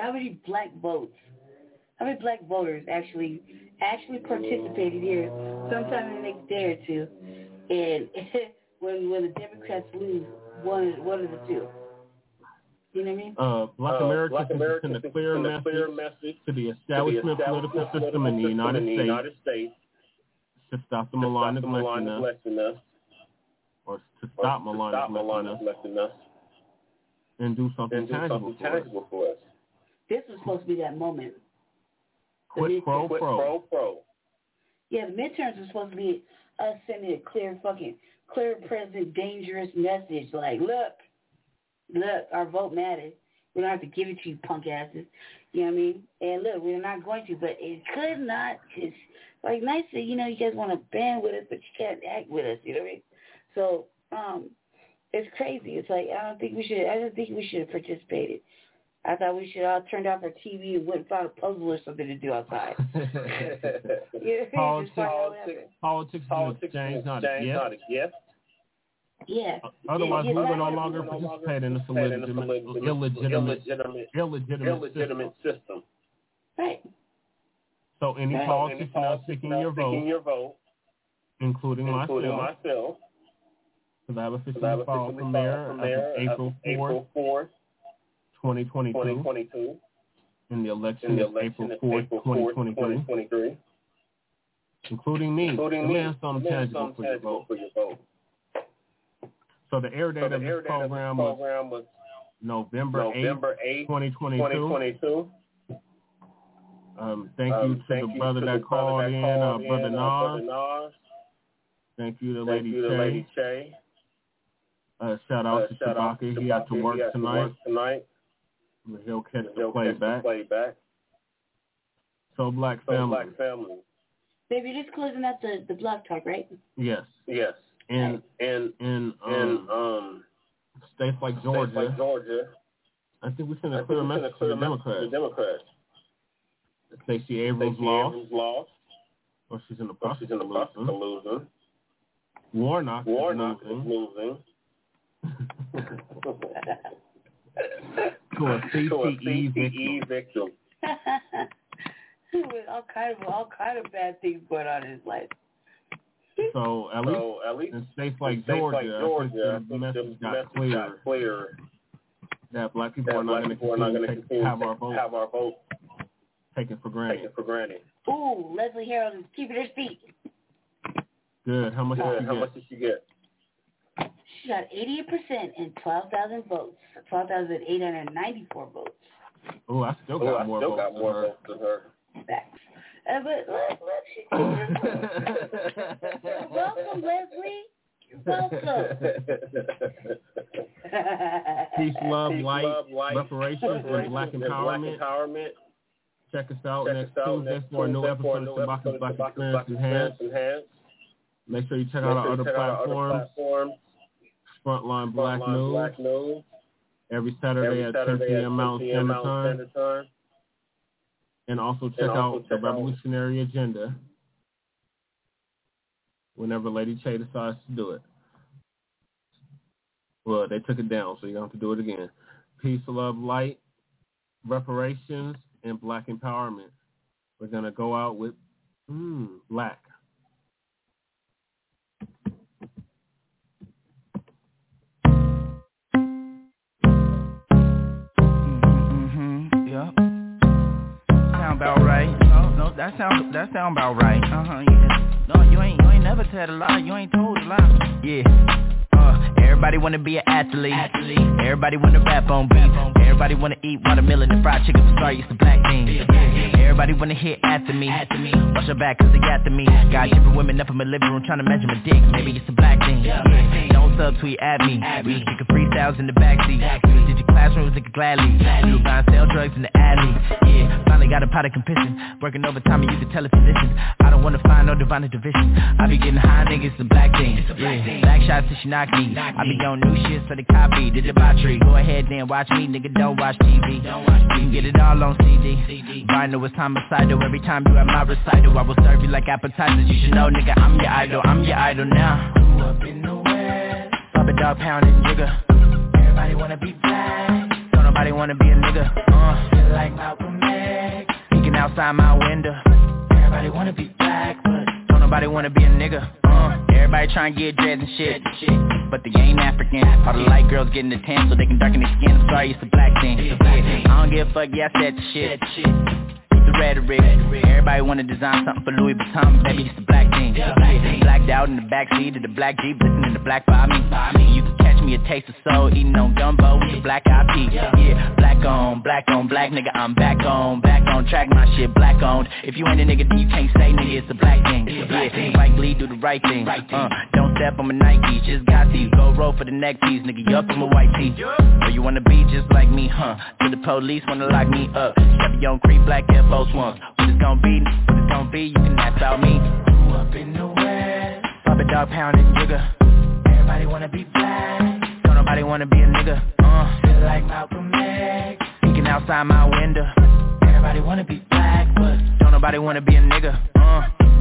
actually participated here sometime in the next day or two. And when the Democrats lose one of the two. You know what I mean? Black Americans send a clear message to the establishment political system in the United States to stop the malign neglecting us, or to stop malign neglecting us, and do something tangible for us. This was supposed to be that moment. Quid pro quo. Yeah, the midterms were supposed to be us sending a clear, present, dangerous message. Like, look, our vote matters. We don't have to give it to you, punk asses. You know what I mean? And look, we're not going to, but it could not. It's like nice that, you guys want to band with us, but you can't act with us. You know what I mean? So, it's crazy. It's like, I don't think we should have participated. I thought we should all turned off our TV and went and found a puzzle or something to do outside. Politics is an exchange, not a gift. Yeah. Otherwise, we would no longer participate in this illegitimate system. Right. So any politics now seeking your vote, including myself, because I have officially filed for mayor as of April 4th, 2022, and the election is April 4th, 2023, including me, the man on tangible for your vote. So the air date of this program was November 8th, 2022. Thank you to the brother that called in, Brother Nas. Thank you to Lady Che. Shout out to Shabaka. He had to work tonight. He'll catch the playback. So Black family. Baby, you're just closing out the blog talk, right? Yes. And states like Georgia, I think we sent a clear message to the Democrats. Stacey Abrams lost, or she's in the process of losing. Warnock is losing. To a CTE victim. With all kind of bad things going on in his life. So at least in states like Georgia, I think the message got clear that Black people are not going to continue to have our vote taken for granted. Ooh, Leslie Harold is keeping her seat. Good. How much did she get? She got 88% and 12,000 votes. 12,894 votes. Oh, I still got more votes than her. Facts. But welcome, Leslie. Welcome. Peace, love, light, reparations, and Black empowerment. Check us out next Tuesday for a new episode of Shabaka's Black Experience Enhanced. Make sure you check out our other platforms. Frontline Black News. Every Saturday at 10 p.m. Mountain Standard Time. And also check out the Revolutionary Agenda whenever Lady Che decides to do it. Well, they took it down, so you don't have to do it again. Peace, love, light, reparations, and Black empowerment. We're going to go out with Black. Yeah. Sound about right. No, that sound about right. Yeah. No, you ain't never tell a lie. You ain't told a lie. Yeah. Everybody wanna be an athlete. Everybody wanna rap on beat. Everybody wanna eat watermelon and fried chicken for sorry, it's the black thing. Everybody wanna hit after me. Watch your back cause they after me. Got different women up in my living room trying to measure my dick. Maybe it's a black thing. Don't subtweet at me. We was kicking freestyles in the backseat. We was teaching classrooms like a gladly. We was buying sell drugs in the alley. Yeah, finally got a pot of competition. Working overtime and you can tell if you listen. I don't wanna find no divine division. I be getting high, nigga, it's a black thing. Yeah, black shots till she knock me. I be on new shit so they copy the debauchery. Go ahead then watch me, nigga, don't watch TV. You can get it all on CD. I know it's homicidal. Every time you at my recital I will serve you like appetizers. You should know, nigga, I'm your idol now. Grew up in the West, Bubba Dog pounding nigga. Everybody wanna be black, don't nobody wanna be a nigga. Feel like Malcolm X, peeking outside my window. Everybody wanna be black, but don't nobody wanna be a nigga. Everybody trying to get dreads and shit, but they ain't African. All the light girls getting the tan so they can darken their skin. I'm sorry, it's a black thing. I don't give a fuck, yeah, I said the shit. The rhetoric. Everybody wanna design something for Louis Vuitton, baby, it's the black thing. Blacked out in the backseat of the black Jeep, listening to Black by me. You can catch me a taste of soul, eating on gumbo with the black IP. Yeah, black on, black nigga, I'm back on track, my shit black owned. If you ain't a nigga, then you can't say nigga, it's a black thing. Yeah, Spike Lee, do the right thing. Don't step on my Nike, just got these. Go roll for the neck piece, nigga, you up in my white tee. Or you wanna be just like me, till the police wanna lock me up. Chevy on creep, black Air Force Ones. What it's gonna be, you can ask about me. Grew up in the West, pop a dog pound and nigga. Everybody wanna be black, don't nobody wanna be a nigga. Feel like Malcolm X, peeking outside my window. Everybody wanna be black, but don't nobody wanna be a nigga.